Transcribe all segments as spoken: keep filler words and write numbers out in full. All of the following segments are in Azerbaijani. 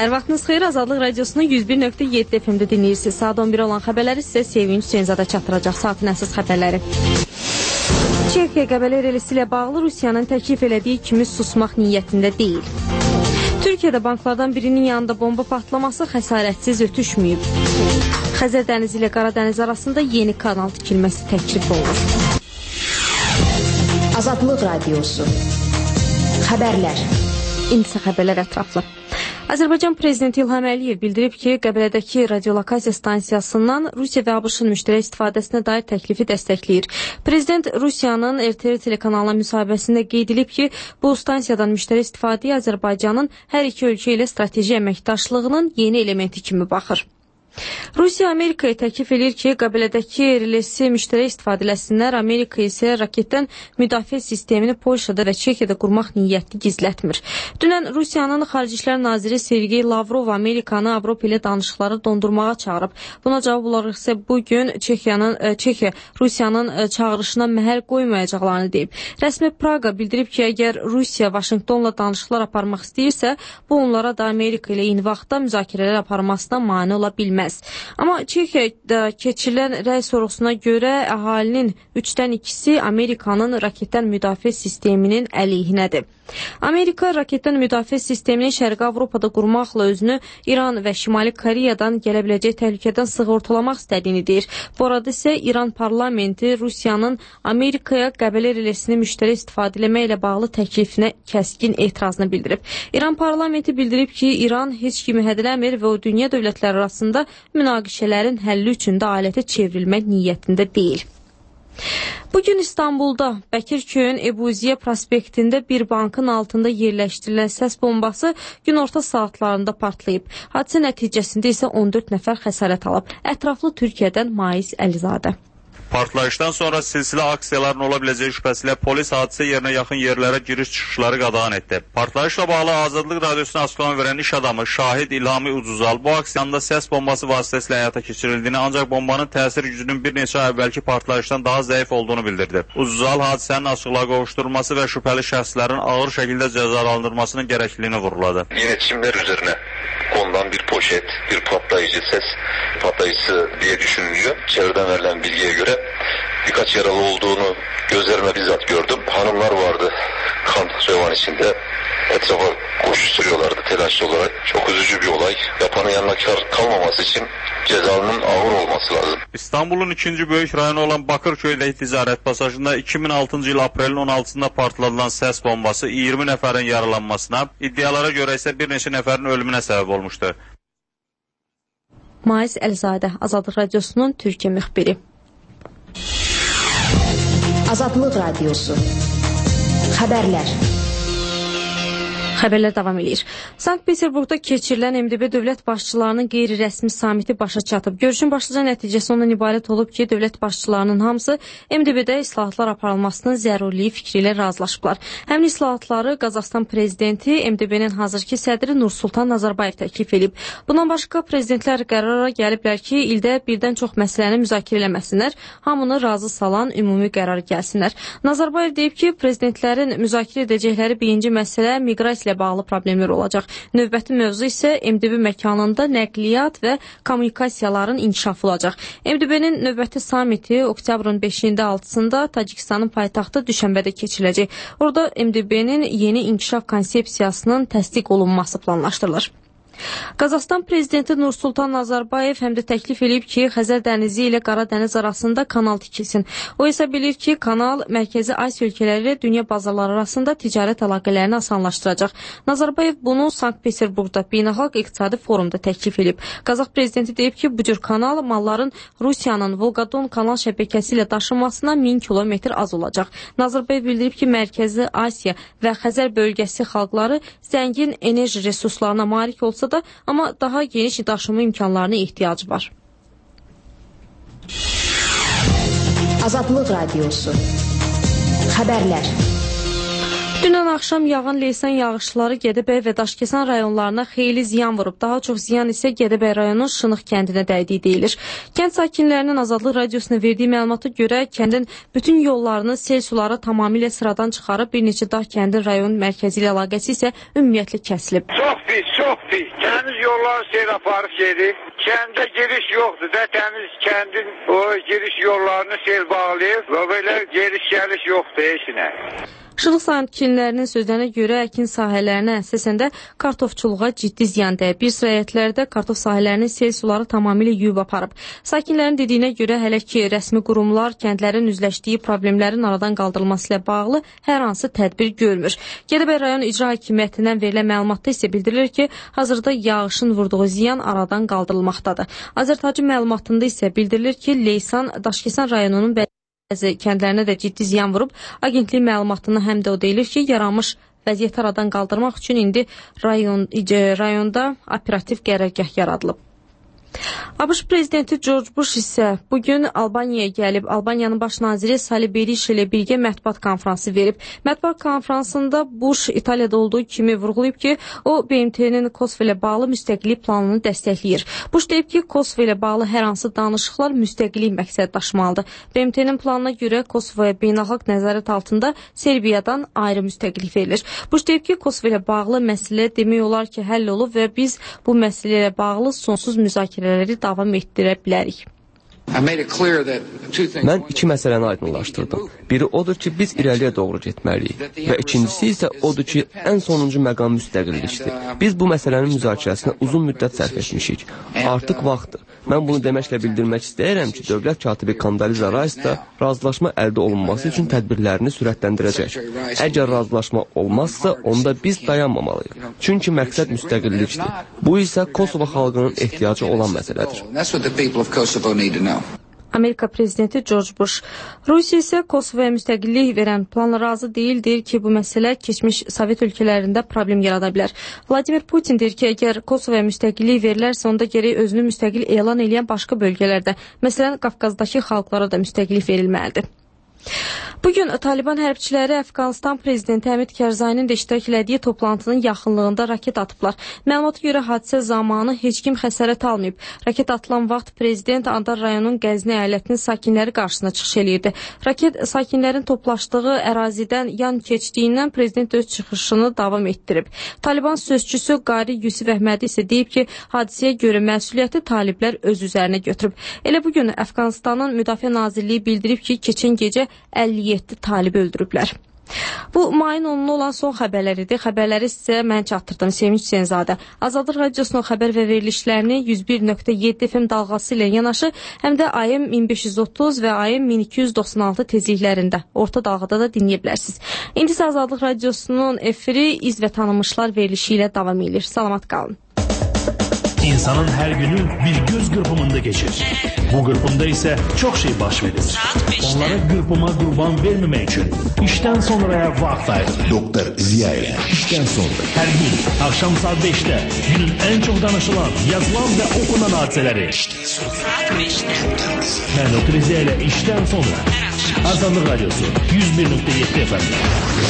Hər vaxtınız xeyir, Azadlıq Radiosunun yüz bir nöqtə yeddi F M-də dinləyirsiniz. Saat on bir olan xəbərləri sizə Sevinç Hüseynzadə çatdıracaq. Saatin əsas xəbərləri. Çexiya Qəbələ reysi ilə bağlı Rusiyanın təklif elədiyi kimi susmaq niyyətində deyil. Türkiyədə banklardan birinin yanında bomba patlaması xəsarətsiz ötüşməyib. Xəzər dənizi ilə Qara dəniz arasında yeni kanal tikilməsi təklif olunur. Azadlıq Radiosu. Xəbərlər. İndi xəbərlər ətraflı. Azərbaycan Prezidenti İlham Əliyev bildirib ki, Qəbələdəki radiolokasiya stansiyasından Rusiya və ABŞ-ın müştərək istifadəsinə dair təklifi dəstəkləyir. Prezident Rusiyanın R T R telekanalına müsahibəsində qeyd edib ki, bu stansiyadan müştərək istifadəyə Azərbaycanın hər iki ölkə ilə strateji əməkdaşlığının yeni elementi kimi baxır. Rusiya Amerikaya təklif edir ki, Qəbələdəki R L S müştərək istifadə eləsinlər. Amerika isə raketdən müdafiə sistemini Polşada və Çexiyada qurmaq niyyətini gizlətmir. Dünən Rusiyanın Xarici İşlər Naziri Sergey Lavrov Amerikanı Avropa ilə danışıqları dondurmağa çağırıb. Buna cavab olaraq isə bugün Çexiyanın Çexiya Rusiyanın çağırışına məhəl qoymayacaqlarını deyib. Rəsmi Praqa bildirib ki, əgər Rusiya Vaşinqtonla danışıqlar aparmaq istəyirsə, bu onlara da Amerika ilə eyni vaxtda müzakirələr aparmasına mane ola bilməz. Amma Çexiyada keçirilən rəy sorğusuna görə əhalinin üçdən ikisi Amerikanın raketdən müdafiə sisteminin əleyhinədir. Amerika raketdən müdafiə sistemini Şərqi Avropada qurmaqla özünü İran və Şimali Koreyadan gələ biləcək təhlükədən sığortalamaq istədiyini deyir. Bu arada isə İran parlamenti Rusiyanın Amerikaya Qəbələ relsini müştərək istifadə etmək ilə bağlı təklifinə kəskin etirazını bildirib. İran parlamenti bildirib ki, İran heç kimi hədələmir və o dünya dövlətləri arasında münaqişələrin həlli üçün də alətə çevrilmək niyyətində deyil. Bugün İstanbulda Bəkirköyün Ebuziyə prospektində bir bankın altında yerləşdirilən səs bombası günorta saatlarında partlayıb. Hadisə nəticəsində isə on dörd nəfər xəsarət alıb. Ətraflı Türkiyədən Mais Əlizadə. Partlayışdan sonra silsilə aksiyaların ola biləcəyi şübhəsilə polis hadisə yerinə yaxın yerlərə giriş-çıxışları qadağan etdi. Partlayışla bağlı Azadlıq Radiosuna açıqlama verən iş adamı Şahid İlhami Ucuzal bu aksiyanda səs bombası vasitəsilə həyata keçirildiyini, ancaq bombanın təsir gücünün bir neçə əvvəlki partlayışdan daha zəif olduğunu bildirdi. Ucuzal hadisənin açıqlığa qovuşdurulması və şübhəli şəxslərin ağır şəkildə cəzalandırılmasının gərəkliyini vurğuladı. İletişimler üzerine konulan bir poşet, bir patlayıcı ses patlayıcısı diye düşünülüyor. Çevreden verilen bilgiye göre birkaç yaralı olduğunu gözlerime bizzat gördüm. Hanımlar vardı kan revan içinde. Etrafa koşuşturuyorlardı telaşlı olarak. Çok üzücü bir olay. Yapanın yanına kar kalmaması için cezanın ağır olması lazım. İstanbul'un ikinci böyük rayonu olan Bakırköy'deki ticaret pasajında iki bin altıncı yıl aprelin on altısında partladılan ses bombası iyirmi nəfərin yaralanmasına, iddialara görə isə bir neçə nəfərin ölümünə səbəb olmuşdu. Mais Əlizadə, Azadlıq Radiosunun Türkiyə müxbiri. Azadlıq Radiosu. Xəbərlər. Xəbərlər davam edir. Sankt-Peterburqda keçirilən M D B dövlət başçılarının qeyri-rəsmi samiti başa çatıb. Görüşün başlıca nəticəsi ondan ibarət olub ki, dövlət başçılarının hamısı M D B-də islahatlar aparılmasının zəruriliyi fikri ilə razılaşıblar. Həmin islahatları Qazaxstan prezidenti M D B-nin hazırki sədri Nursultan Nazarbayev təklif edib. Bundan başqa prezidentlər qərara gəliblər ki, ildə birdən çox məsələni müzakirə eləməsinlər, hamını razı salan ümumi qərar gəlsinlər. Nazarbayev deyib ki, prezidentlərin müzakirə edəcəkləri birinci məsələ miqrasiya bağlı problemlər olacaq. Növbəti mövzu isə M D B məkanında nəqliyyat və kommunikasiyaların inkişafı olacaq. M D B-nin növbəti samiti oktyabrın beşində altısında Tacikistanın paytaxtı Düşənbədə keçiriləcək. Orada M D B-nin yeni inkişaf konsepsiyasının təsdiq olunması planlaşdırılır. Qazaxstan prezidenti Nursultan Nazarbayev həm də təklif edib ki, Xəzər dənizi ilə Qara dəniz arasında kanal tikilsin. O isə bilir ki, kanal Mərkəzi Asiya ölkələri ilə dünya bazarları arasında ticarət əlaqələrini asanlaşdıracaq. Nazarbayev bunu Sankt-Peterburqda beynəlxalq iqtisadi forumda təklif edib. Qazax prezidenti deyib ki, bu cür kanal malların Rusiyanın Volqadon kanal şəbəkəsi ilə daşınmasına min kilometr az olacaq. Nazarbayev bildirib ki, Mərkəzi Asiya və Xəzər bölgəsi xalqları zəngin enerji resurslarına malik olsa da, amma daha geniş daşıma imkanlarına ehtiyac var. Azadlıq Radiosu. Xəbərlər. Dünən axşam yağan leysan yağışları Gədəbəy və Daşkəsən rayonlarına xeyli ziyan vurub. Daha çox ziyan isə Gədəbəy rayonunun Şınıq kəndinə dəydiyi deyilir. Kənd sakinlərinin Azadlıq Radiosuna verdiyi məlumata görə kəndin bütün yollarını sel suları tamamilə sıradan çıxarıb, bir neçə dağ kəndin rayon mərkəzi ilə əlaqəsi isə ümumiyyətlə kəsilib. Çox pis, çox pis. Təmiz yolları sel aparıb gedir. Kəndə giriş yoxdur da, təmiz kəndin o giriş yollarını sel bağlayıb və belə giriş-gəliş yoxdur heç nə. Şılıq sakinlərinin sözlərinə görə əkin sahələrinə əsasən də kartofçuluğa ciddi ziyan dəyib. Bir sıra yerlərdə kartof sahələrinin sel suları tamamilə yuyub aparıb. Sakinlərin dediyinə görə hələ ki rəsmi qurumlar kəndlərin üzləşdiyi problemlərin aradan qaldırılması ilə bağlı hər hansı tədbir görmür. Gədəbəy rayon icra hakimiyyətindən verilən məlumatda isə bildirilir ki, hazırda yağışın vurduğu ziyan aradan qaldırılmaqdadır. Azərtacı məlumatında isə bildirilir ki, Leysan, Daşkəsən rayonunun bəzi kəndlərinə də ciddi ziyan vurub. Agentlik məlumatında həm də o deyilir ki, yaranmış vəziyyəti aradan qaldırmaq üçün indi rayon, rayonda operativ qərargah yaradılıb. ABŞ prezidenti George Bush isə bugün Albaniyaya gəlib, Albaniyanın baş naziri Sali Berisha ilə birgə mətbuat konfransı verib. Mətbuat konfransında Bush İtaliyada olduğu kimi vurğulayıb ki, o B M T'nin Kosovo ilə bağlı müstəqillik planını dəstəkləyir. Bush deyib ki, Kosovo ilə bağlı hər hansı danışıqlar müstəqillik məqsəd daşımalıdır. B M T'nin planına görə Kosovoya beynəlxalq nəzarət altında Serbiyadan ayrı müstəqillik verilir. Bush deyib ki, Kosovo ilə bağlı məsələ demək olar ki, həll olub və biz bu məsələ ilə bağlı sonsuz müzakirələri davam etdirə bilərik. Mən iki məsələni aydınlaşdırdım. Biri odur ki, biz irəliyə doğru getməliyik və ikincisi isə odur ki, ən sonuncu məqam müstəqillikdir. Biz bu məsələnin müzakirəsinə uzun müddət sərf etmişik. Artıq vaxtdır. Mən bunu deməklə bildirmək istəyirəm ki, dövlət katibi Kandaliza Rice da razılaşma əldə olunması üçün tədbirlərini sürətləndirəcək. Əgər razılaşma olmazsa, onda biz dayanmamalıyıq. Çünki məqsəd müstəqillikdir. Bu isə Kosovo xalqının ehtiyacı olan məsələdir. Amerika prezidenti George Bush. Rusiya isə Kosovoya müstəqillik verən planla razı deyil, deyir ki, bu məsələ keçmiş Sovet ölkələrində problem yarada bilər. Vladimir Putin deyir ki, əgər Kosovoya müstəqillik verilərsə, onda gərək özünü müstəqil elan edən başqa bölgələrdə, məsələn, Qafqazdakı xalqlara da müstəqillik verilməlidir. Bugün Taliban hərbçiləri Əfqanistan prezidenti Həmid Kərzayinin də iştirak elədiyi toplantının yaxınlığında raket atıblar. Məlumata görə hadisə zamanı heç kim xəsarət almayıb. Raket atılan vaxt prezident Andar rayonunun Qəzni əyalətinin sakinləri qarşısına çıxış eləyirdi. Raket sakinlərin toplaşdığı ərazidən yan keçdiyindən prezident öz çıxışını davam etdirib. Taliban sözçüsü Qari Yusuf Əhmədi isə deyib ki, hadisəyə görə məsuliyyəti taliblər öz üzərinə götürüb. Elə bugün Əfqanistanın Müdafiə Nazirliyi bildirib ki, keçən gecə əlli yeddi talib öldürüblər. Bu, mayın onuna olan son xəbərlər idi. Xəbərləri sizə mən çatdırdım, Sevinç Hüseynzadə. Azadlıq Radiosunun xəbər və verilişlərini yüz bir nöqtə yeddi F M dalğası ilə yanaşı, həm də A M min beş yüz otuz və A M min iki yüz doxsan altı tezliklərində, orta dalğada da dinləyə bilərsiniz. İndi isə Azadlıq Radiosunun efiri iz və tanınmışlar verilişi ilə davam edir. Salamat qalın. İnsanın her günü bir göz kırpımında geçir. Bu kırpımda ise çok şey baş verir. Onlara kırpıma kurban vermemek için işten sonraya vakit ayır. Doktor Ziya ile işten sonra. Her gün akşam saat beşte günün en çok danışılan, yazılan ve okunan hadiseleri. Ben Doktor Ziya ile işten sonra. Azadlıq Radyosu yüz bir nöqtə yeddi F M.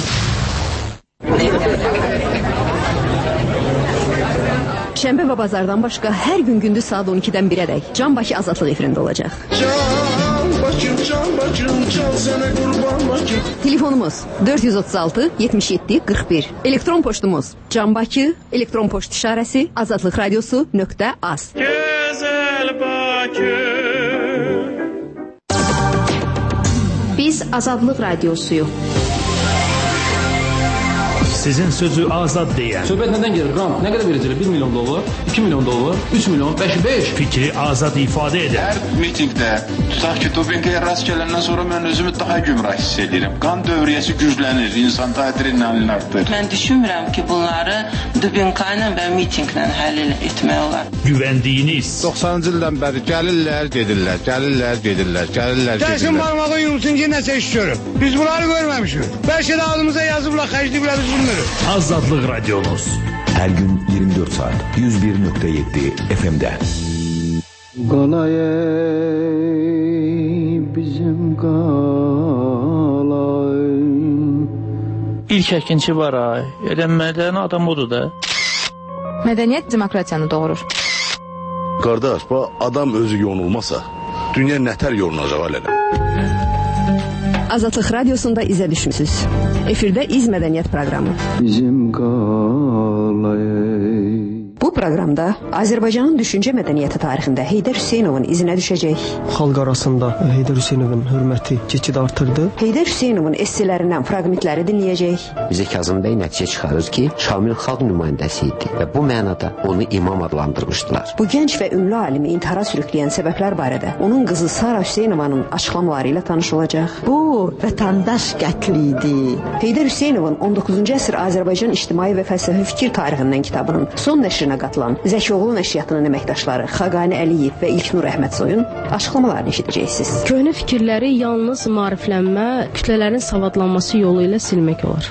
Şənbə və bazardan başqa hər gün gündüz saat on ikidən birədək Can Bakı Azadlıq efirində olacaq. Can Bakım, Can Bakım, can sənə qurban Bakım. Telefonumuz dörd yüz otuz altı yetmiş yeddi qırx bir. Elektron poçtumuz Can Bakı, elektron poçt işarəsi azadlıq radiosu nöqtə az. Gözəl Bakı. Biz Azadlıq Radiosuyuq. Sizin sözü azad deyən. Söhbət nədən gelir? Qram, nə qədər verəcəklər? bir milyon dollar, iki milyon dollar, üç milyon, beş, beş. Fikri azad ifadə edən. Hər mitingdə, tutaq ki, Dobinkaya rast gələndən sonra mən özümü daha gümrah hiss edirəm. Qan dövriyyəsi güclənir, insanda adrenalin artır. Mən düşünmürəm ki, bunları Dobinkayla və mitinglə həll etmək olar. Güvəndiyiniz. doxsanıncı ildən bəri gəlirlər, gedirlər, gəlirlər, gedirlər, gəlirlər, gedirlər. Gəlsin barmağın yumsun ki, nəsə istiyorum. Biz bunları görməmişik. Bəlkə də ağzımıza yazıblar, xərcliyiblər biz bunları. Azadlıq Radyonuz. Her gün yirmi dört saat yüz bir nöqtə yeddi F M'də. Qalay bizim qalay. İlk əkinçi var ay. Eləmədən adam odur da. Mədəniyyət demokratiyanı doğurur. Qardaş, bu adam özü yonulmasa, dünya nətər yolunacaq alələ. Azadlıq Radiosunda izə düşmüsünüz. Efirdə İz Mədəniyyət proqramı. Bizim qalay. Bu Bu proqramda Azərbaycanın düşüncə mədəniyyəti tarixində Heydər Hüseynovun izinə düşəcək. Xalq arasında Heydər Hüseynovun hörməti get-gedə artırdı. Heydər Hüseynovun essələrindən fraqmentləri dinləyəcək. Mirzə Kazım bəy nəticə çıxarır ki, Şamil xalq nümayəndəsi idi və bu mənada onu imam adlandırmışdılar. Bu gənc və ünlü alimi intihara sürükləyən səbəblər barədə onun qızı Sara Hüseynovanın açıqlamaları ilə tanış olacaq. Bu vətəndaş qətli idi. Heydər Hüseynovun on doqquzuncu əsr Azərbaycan ictimai və fəlsəfi fikir tarixindən kitabının son nəşrinə qatılan Zəkioğlu nəşriyyatının əməkdaşları Xaqani Əliyev və İlknur Əhmədsoyun açıqlamalarını eşidəcəksiniz. Köhnə fikirləri yalnız maariflənmə, kütlələrin savadlanması yolu ilə silmək olar.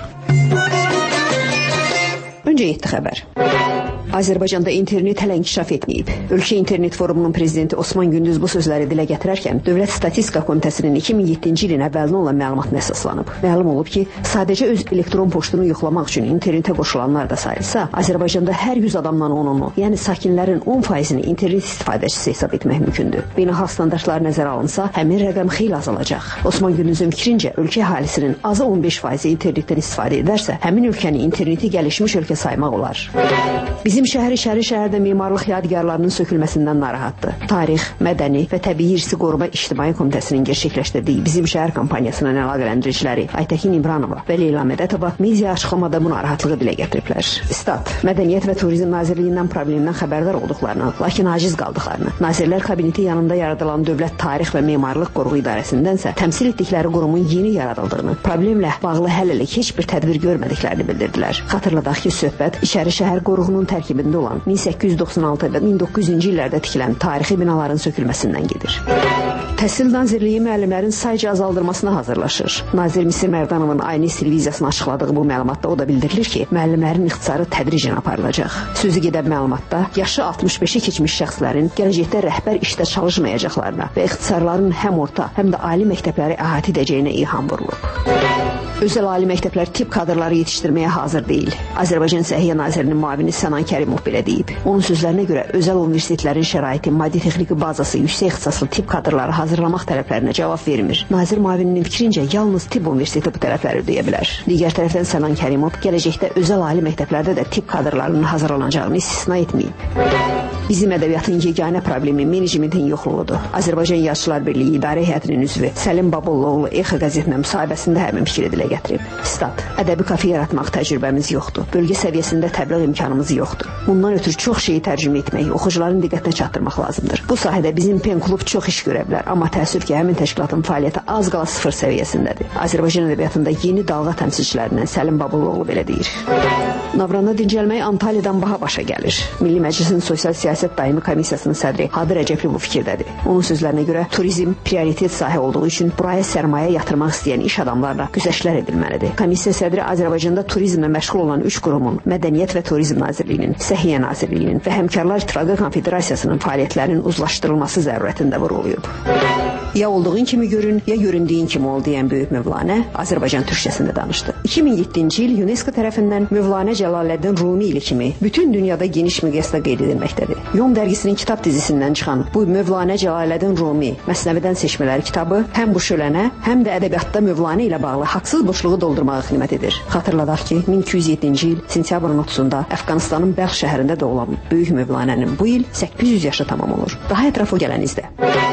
Öncə yeddi xəbər. Azərbaycanda internet hələ inkişaf etməyib. Ölkə İnternet Forumunun prezidenti Osman Gündüz bu sözləri dilə gətirərkən Dövlət Statistika Komitəsinin iki min yeddinci ilin əvvəlinə olan məlumatına əsaslanıb. Məlum olub ki, sadəcə öz elektron poçtunu yoxlamaq üçün internetə qoşulanlar da sayılsa, Azərbaycanda hər yüz adamdan onunu, yəni sakinlərin on faizini internet istifadəçisi hesab etmək mümkündür. Beynəlxalq standartlar nəzərə alınsa, həmin rəqəm xeyli azalacaq. Osman Gündüzün fikrincə, ölkə əhalisinin azı on beş faizi internetdən istifadə edərsə, həmin ölkəni interneti gəlişmiş ölkə saymaq olar. Bizim şəhəri şəhəri şəhərdə memarlıq yadigarlarının sökülməsindən narahatdır. Tarix, mədəni və təbii irsi qoruma ictimai komitəsinin gerçəkləşdirdiyi Bizim şəhər kampaniyasının əlaqələndiriciləri Aytəkin İmranova və Leyla Mədətova media açıqlamada bu narahatlığı dilə gətiriblər. Stat, Mədəniyyət və Turizm Nazirliyindən problemdən xəbərdar olduqlarını, lakin aciz qaldıqlarını, Nazirlər Kabineti yanında yaradılan Dövlət Tarix və Memarlıq Qoruğu İdarəsindənsə təmsil etdikləri qurumun yeni yaradıldığını, problemlə bağlı hələlik heç bir tədbir görmədiklərini bildirdilər. Xatırladaq ki, söhbət İçəri şəhər qoruğunun tərkibində olan min səkkiz yüz doxsan altı və min doqquz yüzüncü illərdə tikilən tarixi binaların sökülməsindən gedir. Təhsil Nazirliyi müəllimlərin sayca azaldırmasına hazırlaşır. Nazir Misir Mərdanovun Ayni televiziyasına açıqladığı bu məlumatda o da bildirilir ki, müəllimlərin ixtisarı tədricən aparılacaq. Sözü gedən məlumatda yaşı altmış beşi keçmiş şəxslərin gələcəkdə rəhbər işdə çalışmayacaqlarına və ixtisarların həm orta, həm də ali məktəbləri əhatə edəcəyinə ilham vurulub. Özəl ali məktəblər tibb kadrları yetişdirməyə hazır deyil. Azərbaycan Səhiyyə Nazirinin müavini Sənan Kərimov belə deyib. Onun sözlərinə görə özəl universitetlərin şəraiti, maddi-texniki bazası, yüksək ixtisaslı tibb kadrları hazırlamaq tələblərinə cavab vermir. Nazir müavininin fikrincə yalnız tibb universiteti bu tələbləri ödəyə bilər. Digər tərəfdən Sənan Kərimov gələcəkdə özəl ali məktəblərdə də tibb kadrlarının hazırlanacağını istisna etməyib. Bizim ədəbiyyatın yeganə problemi menecmentin yoxluğudur. Azərbaycan Yazıçılar Birliyi İdarə Heyətinin üzvü Səlim Babulluoğlu Exa qəzetinə müsahibəsində həmin fikri dilə gətirib. Stat, ədəbi kafe yaratmaq təcrübəmiz yoxdur. Bölgə səviyyəsində təbliğ imkanımız yoxdur. Bundan ötürü çox şeyi tərcümə etmək, oxucuların diqqətinə çatdırmaq lazımdır. Bu sahədə bizim pen klub çox iş görə bilər, amma təəssüf ki, həmin təşkilatın fəaliyyəti az qala sıfır səviyyəsindədir. Azərbaycan ədəbiyyatında yeni dalğa təmsilçilərindən Səlim Babulluoğlu belə deyir. Navranda dincəlmək Antalyadan baha başa gəlir. Milli Məclisin Sosial Siyasət Daimi Komissiyasının sədri Hadi Rəcəbli bu fikirdədir. Onun sözlərinə görə turizm prioritet sahə olduğu üçün buraya sərmayə yatırmaq istəyən iş adamlarla güzəştlər edilməlidir. Komissiya sədri Azərbaycanda turizmlə məşğul olan üç qurumun, Mədəniyyət və Turizm Nazirliyinin, Səhiyyə Nazirliyinin və Həmkarlar İttifaqı Konfederasiyasının fəaliyyətlərinin uzlaşdırılması zərurətində vurğulayıb. Ya olduğun kimi görün, ya göründüyün kimi ol deyən böyük Mövlanə Azərbaycan türkçəsində danışdı. iki min yeddinci il UNESCO tərəfindən Mövlanə Cəlaləddin Rumi ili kimi bütün dünyada geniş miqyasda qeyd edilməkdədir. Yom dərgisinin kitab dizisindən çıxan bu Mövlanə Cəlaləddin Rumi Məsnəvidən seçmələri kitabı həm bu şölənə, həm də ədəbiyyatda Mövlanə ilə bağlı haqsız boşluğu doldurmağa xidmət edir. Xatırladaq ki, min iki yüz yeddinci il sentyabrın otuzunda Əfqanistanın Bəğ şəhərində doğulan böyük Mövlanənin bu il səkkiz yüz yaşı tamam olur. Daha ətrafı gələnizdə.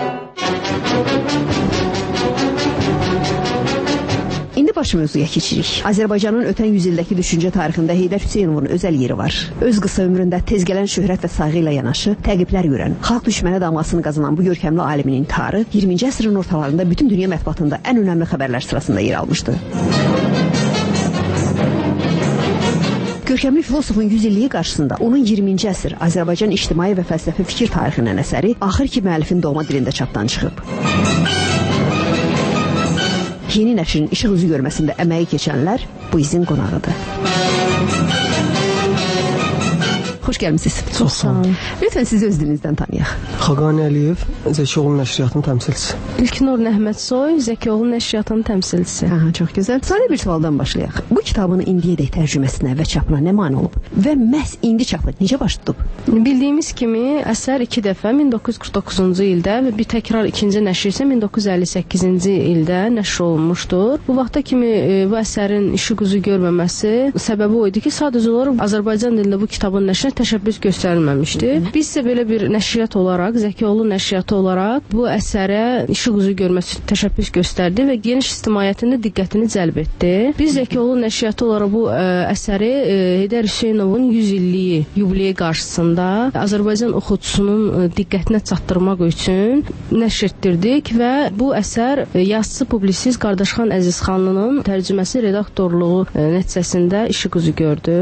İndi baş mövzuya keçirik. Azərbaycanın ötən yüzildəki düşüncə tarixində Heydər Hüseynovun özəl yeri var. Öz qısa ömründə tez gələn şöhrət və sayğı ilə yanaşı təqiblər görən, xalq düşməni damğasını qazanan bu görkəmli alimin intiharı iyirminci əsrin ortalarında bütün dünya mətbuatında ən önəmli xəbərlər sırasında yer almışdı. Görkəmli filosofun yüz illiyi qarşısında onun iyirminci əsr Azərbaycan ictimai və fəlsəfi fikir tarixinin əsəri axır ki müəllifin doğma dilində çapdan çıxıb. Yeni nəşrin işıq üzü görməsində əməyi keçənlər bu izin qonağıdır. Xoş gəlmisiniz. Çox sağ olun. Lütfən sizi öz dilinizdən tanıyaq. Xaqani Əliyev, Zəkioğlu nəşriyyatının təmsilçisi. İlknur Əhmədsoy, Zəkioğlu nəşriyyatının təmsilçisi. Aha, çox gözəl. Sadə bir sualdan başlayaq. Bu kitabın indiyədək tərcüməsinə və çapına nə mane olub? Və məhz indi çapı necə baş tutub? Bildiyimiz kimi əsər iki dəfə min doqquz yüz qırx doqquzuncu ildə və bir təkrar ikinci nəşr isə min doqquz yüz əlli səkkizinci ildə nəşr olunmuşdur. Bu vaxta kimi bu əsərin işıq üzü görməməsi səbəbi o idi ki, sadəcə olaraq Azərbaycan dilində bu kitabın nəşrinə təşəbbüs göstərilməmişdi. Biz isə belə bir nəşriyyat olaraq, Zəkioğlu nəşriyyatı olaraq bu əsərə işıq üzü görməsi təşəbbüs göstərdi və geniş ictimaiyyətin də diqqətini cəlb etdi. Biz Zəkioğlu nəşriyyatı olaraq bu ə, əsəri ə, Heydər Hüseynovun yüz illiyi yubileyi qarşısında Azərbaycan oxucusunun ə, diqqətinə çatdırmaq üçün nəşr etdirdik və bu əsər ə, yazıçı publisist Qardaşxan Əzizxanlının tərcüməsi redaktorluğu ə, nəticəsində işıq üzü gördü.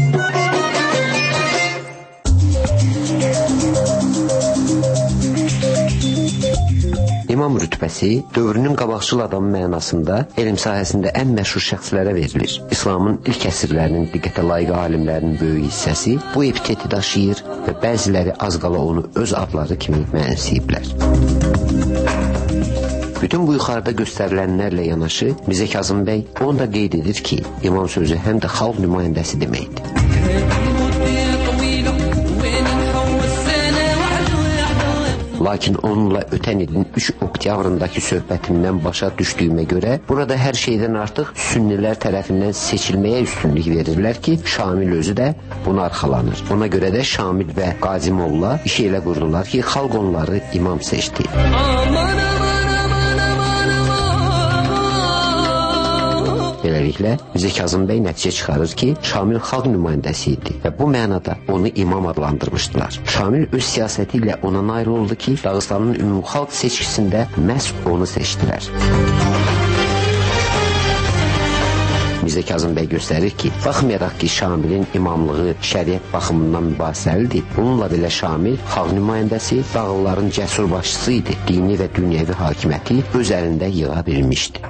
İmam rütbəsi dövrünün qabaqcıl adamı mənasında elm sahəsində ən məşhur şəxslərə verilir. İslamın ilk əsrlərinin diqqətə layiq alimlərinin böyük hissəsi bu epiteti daşıyır və bəziləri az qala onu öz adları kimi mənimsəyiblər. Bütün bu yuxarıda göstərilənlərlə yanaşı Mirzə Kazım bəy onu da qeyd edir ki, imam sözü həm də xalq nümayəndəsi deməkdir. Lakin onunla ötən ilin üç oktyabrındakı söhbətindən başa düşdüyümə görə burada hər şeydən artıq sünnilər tərəfindən seçilməyə üstünlük verirlər ki, Şamil özü də buna arxalanır. Ona görə də Şamil və Qazi Molla iş elə qurdular ki, xalq onları imam seçdi. Beləliklə, Mirzə Kazım bəy nəticə çıxarır ki, Şamil xalq nümayəndəsi idi və bu mənada onu imam adlandırmışdılar. Şamil öz siyasəti ilə ona nail oldu ki, Dağıstanın ümumxalq seçkisində məhz onu seçdilər. Mirzə Kazım bəy göstərir ki, baxmayaraq ki, Şamilin imamlığı şəriət baxımından mübahisəlidir, bununla belə Şamil xalq nümayəndəsi, dağlıların cəsur başçısı idi, dini və dünyəvi hakimiyyəti öz əlində yığa bilmişdi.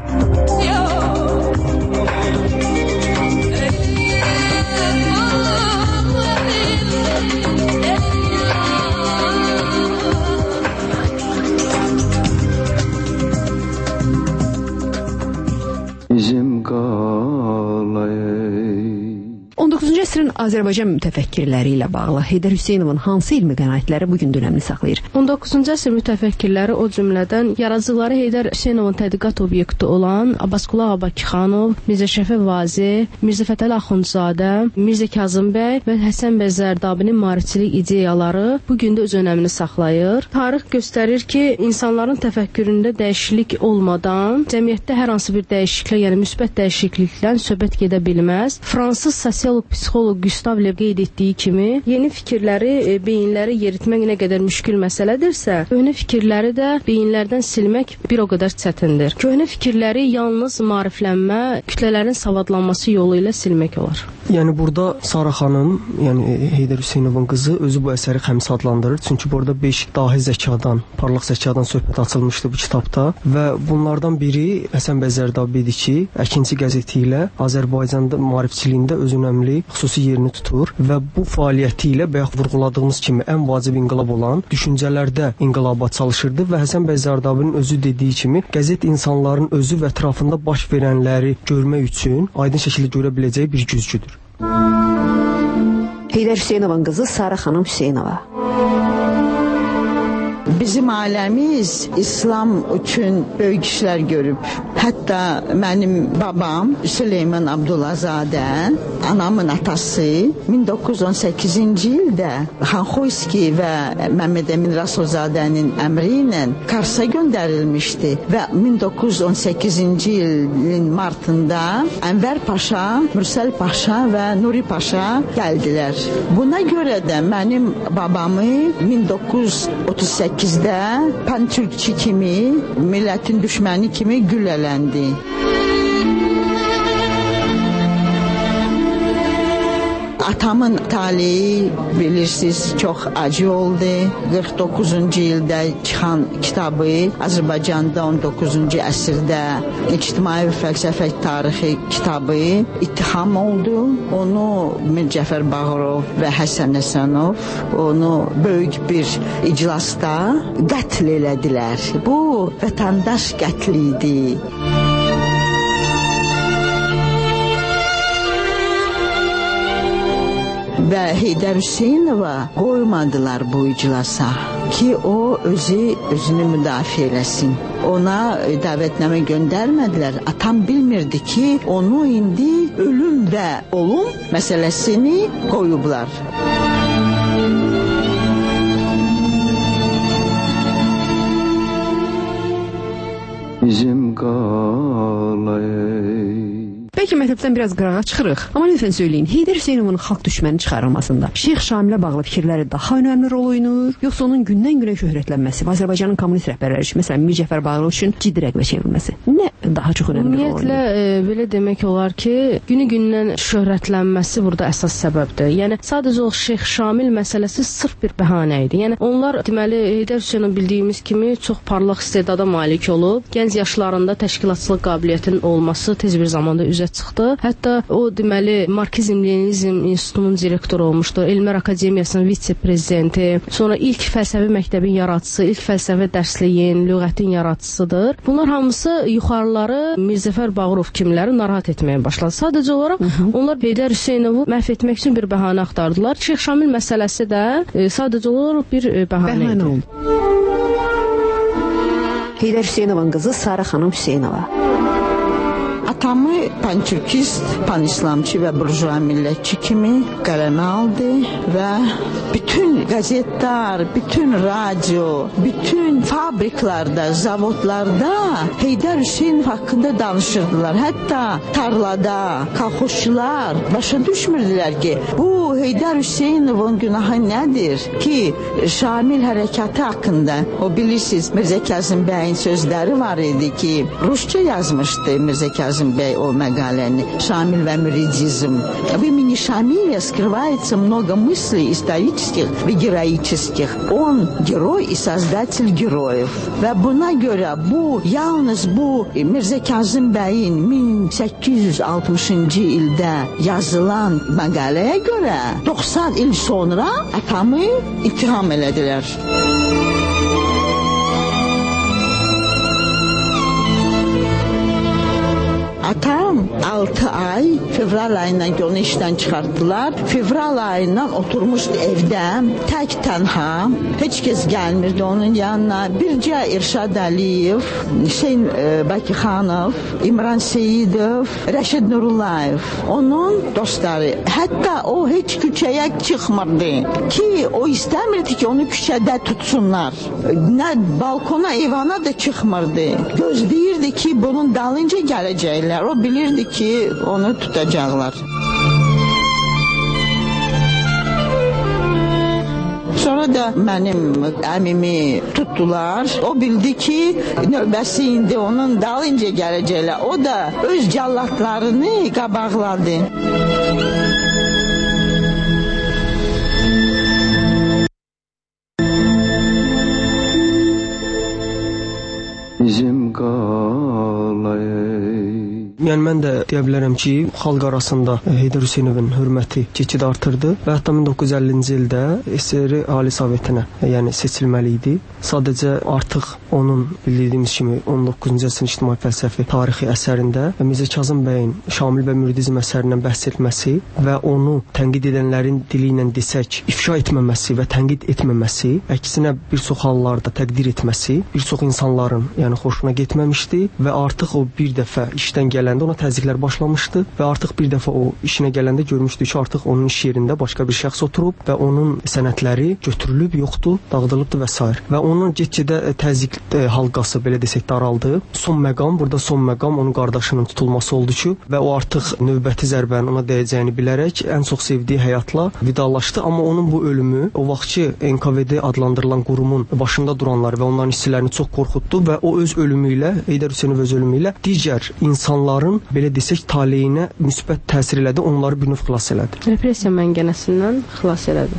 on doqquzuncu əsrin Azərbaycan mütəfəkkirləri ilə bağlı Heydər Hüseynovun hansı elmi qənaətləri bugün də önəmli saxlayır? on doqquzuncu əsr mütəfəkkirləri o cümlədən yaradıcıları Heydər Hüseynovun tədqiqat obyekti olan Abbasqulu Ağabakıxanov, Mirzə Şəfi Vazi, Mirzə Fətəli Axundzadə, Mirzə Kazım bəy və Həsən bəy Zərdabinin maarifçilik ideyaları bugün də öz önəmini saxlayır. Tarix göstərir ki, insanların təfəkküründə dəyişiklik olmadan cəmiyyətdə hər hansı bir dəyişiklik, yəni müsbət dəyişiklikdən söhbət gedə bilməz. Fransız sosiolog, psixoloq Gustav Le qeyd etdiyi kimi, yeni fikirləri, e, beyinləri yeritmək nə qədər müşkül məsələdirsə, köhnə fikirləri də beyinlərdən silmək bir o qədər çətindir. Köhnə fikirləri yalnız maariflənmə, kütlələrin savadlanması yolu ilə silmək olar. Yəni burada Sara xanım, yəni Heydər Hüseynovun qızı özü bu əsəri xəmis adlandırır. Çünki burada beş dahi zəkadan, parlaq zəkadan söhbət açılmışdı bu kitabda və bunlardan biri Həsən bəy Zərdabi idi ki, Əkinçi qəzeti ilə Azərbaycanda maarifçiliyində öz önəmli xüsusi yerini tutur və bu fəaliyyəti ilə bayaq vurğuladığımız kimi ən vacib inqilab olan düşüncələrdə inqilaba çalışırdı və Həsən bəy Zərdabinin özü dediyi kimi qəzet insanların özü və ətrafında baş verənləri görmək üçün aydın şəkildə görə biləcəyi bir güzgüdür. Heydər Hüseynovun qızı Sara xanım Hüseynova. Bizim ailəmiz İslam üçün böyük işlər görüb. Hətta mənim babam Süleyman Abdullazadə, anamın atası min doqquz yüz on səkkizinci ildə Xanxoyski və Məmməd Əmin Rasulzadənin əmri ilə Karsa göndərilmişdi və min doqquz yüz on səkkizinci ilin martında Ənvər Paşa, Mürsəl Paşa və Nuri Paşa gəldilər. Buna görə də mənim babamı min doqquz yüz otuz səkkizdə Pantürkçü kimi, millətin düşməni kimi güllələndi. Atamın taleyi bilirsiniz çox acı oldu. qırx doqquzuncu ildə çıxan kitabı Azərbaycanda on doqquzuncu əsrdə ictimai və fəlsəfə tarixi kitabı ittiham oldu. Onu Mir Cəfər Bağırov və Həsən Həsənov onu böyük bir iclasda qətl elədilər. Bu vətəndaş qətli idi. Və Heydər Hüseynova qoymadılar bu iclasa ki, o özü özünü müdafiə eləsin. Ona dəvətnamə göndərmədilər. Atam bilmirdi ki, onu indi ölüm və olum məsələsini qoyublar. qalay. Bəlkə mətləbdən biraz qırağa çıxırıq, amma lütfən söyləyin, Heydər Hüseynovun xalq düşməni çıxarılmasında Şeyx Şamilə bağlı fikirləri daha önəmli rol oynayır, yoxsa onun gündən-günə şöhrətlənməsi və Azərbaycanın kommunist rəhbərləri üçün, məsələn, Mir Cəfər Bağırov üçün ciddi rəqibə çevrilməsi nə daha çox önəmli rol oynayır? Ümumiyyətlə, e, belə demək olar ki, günü-gündən şöhrətlənməsi burada əsas səbəbdir. Yəni, sadəcə o Şeyx Şamil məsələsi sırf bir bəhanə idi. Yəni, onlar, deməli, Heydər Hüseynov bildiyimiz kimi çox parlaq istedada malik olub, gənc yaşlarında təşkilatçılıq qabiliyyətinin olması tez bir zamanda üzə çıxdı. Hətta o, deməli, Marksizm-Leninizm İnstitutunun direktoru olmuşdu, Elmlər Akademiyasının vitse-prezidenti, sonra ilk fəlsəfi məktəbin yaradıcısı, ilk fəlsəfi dərsliyin, lüğətin yaradıcısıdır. Bunlar hamısı yuxarıları Mirzəfər Bağırov kimləri narahat etməyə başladı. Sadəcə olaraq Hı -hı. onlar Heydər Hüseynovu məhv etmək üçün bir bəhanə axtardılar. Şeyx Şamil məsələsi də e, sadəcə olaraq bir e, bəhanə idi. oldu. Heydər Hüseynovun qızı Sara xanım Hüseynova. Atamı pan-türkist, pan-islamçı və burjuva millətçi kimi qələmə aldı və bütün qəzetlər, bütün radio, bütün fabriklarda, zavodlarda Heydər Hüseynov haqqında danışırdılar. Hətta tarlada kolxozçular başa düşmürdülər ki, bu Heydər Hüseynovun günahı nədir ki, Şamil hərəkatı haqqında, o bilirsiniz, Mirzə Kazım bəyin sözləri var idi ki, Rusça yazmışdı Mirzə Kazım Бей о Магалане, Шамиль в америдизм. В имени Шамиля скрывается много мыслей исторических и героических. Он герой и создатель героев. Ve buna göre bu, yalnız bu Mirzə Kazım Bey'in min səkkiz yüz altmışıncı ildə yazılan məqaləyə görə doxsan il sonra atamı ittiham elədilər. Atam altı ay fevral ayından onu işten çıkarttılar. Fevral ayından oturmuştu evde tek tenha. Hiç kez gelmirdi onun yanına. Birce İrşad Aliyev, Hüseyin e, Bakıxanov, İmran Seyidov, Rəşid Nurullayev. Onun dostları. Hatta o hiç küçeye çıkmırdı. Ki o istemirdi ki onu küçede tutsunlar. Ne balkona, evana da çıkmırdı. Gözləyirdi ki bunun dalınca geləcəklər. O bilirdi ki onu tutacaklar. Sonra da mənim əmimi tutdular. O bildi ki növbəsi indi onun dalınca gələcəklər. O da öz cəllatlarını qabaqladı. Bizim qalay. Yəni mən də deyə bilərəm ki, xalq arasında Heydər Hüseynovun hörməti get-gedə artırdı və hətta min doqquz yüz əllinci ildə S S R Ali Sovetinə, yəni seçilməli idi. Sadəcə artıq onun bildiyimiz kimi on doqquzuncu əsrin ictimai fəlsəfi tarixi əsərində Mirzə Kazım bəyin Şamil və Müridizm əsərindən bəhs etməsi və onu tənqid edənlərin dili ilə desək, ifşa etməməsi və tənqid etməməsi, əksinə bir çox hallarda təqdir etməsi bir çox insanların yəni xoşuna getməmişdi və artıq o bir dəfə işdən gələndə ona təzyiqlər başlamışdı və artıq bir dəfə o işinə gələndə görmüşdü ki, artıq onun iş yerində başqa bir şəxs oturub və onun sənədləri götürülüb, yoxdur, dağıdılıbdır və s. Və onun get-gedə təzyiq e, halqası, belə desək, daraldı. Son məqam, burada son məqam onun qardaşının tutulması oldu ki, və o artıq növbəti zərbənin ona dəyəcəyini bilərək ən çox sevdiyi həyatla vidalaşdı. Amma onun bu ölümü o vaxtki N K V D adlandırılan qurumun başında duranları və onların işçilərini çox qorxutdu və o öz ölümü ilə, Heydər Hüseynov öz ölümü ilə digər insanların, belə desək, taleyinə müsbət təsir elədi, onları bir növ xilas elədi. Repressiya məngənəsindən xilas elədi.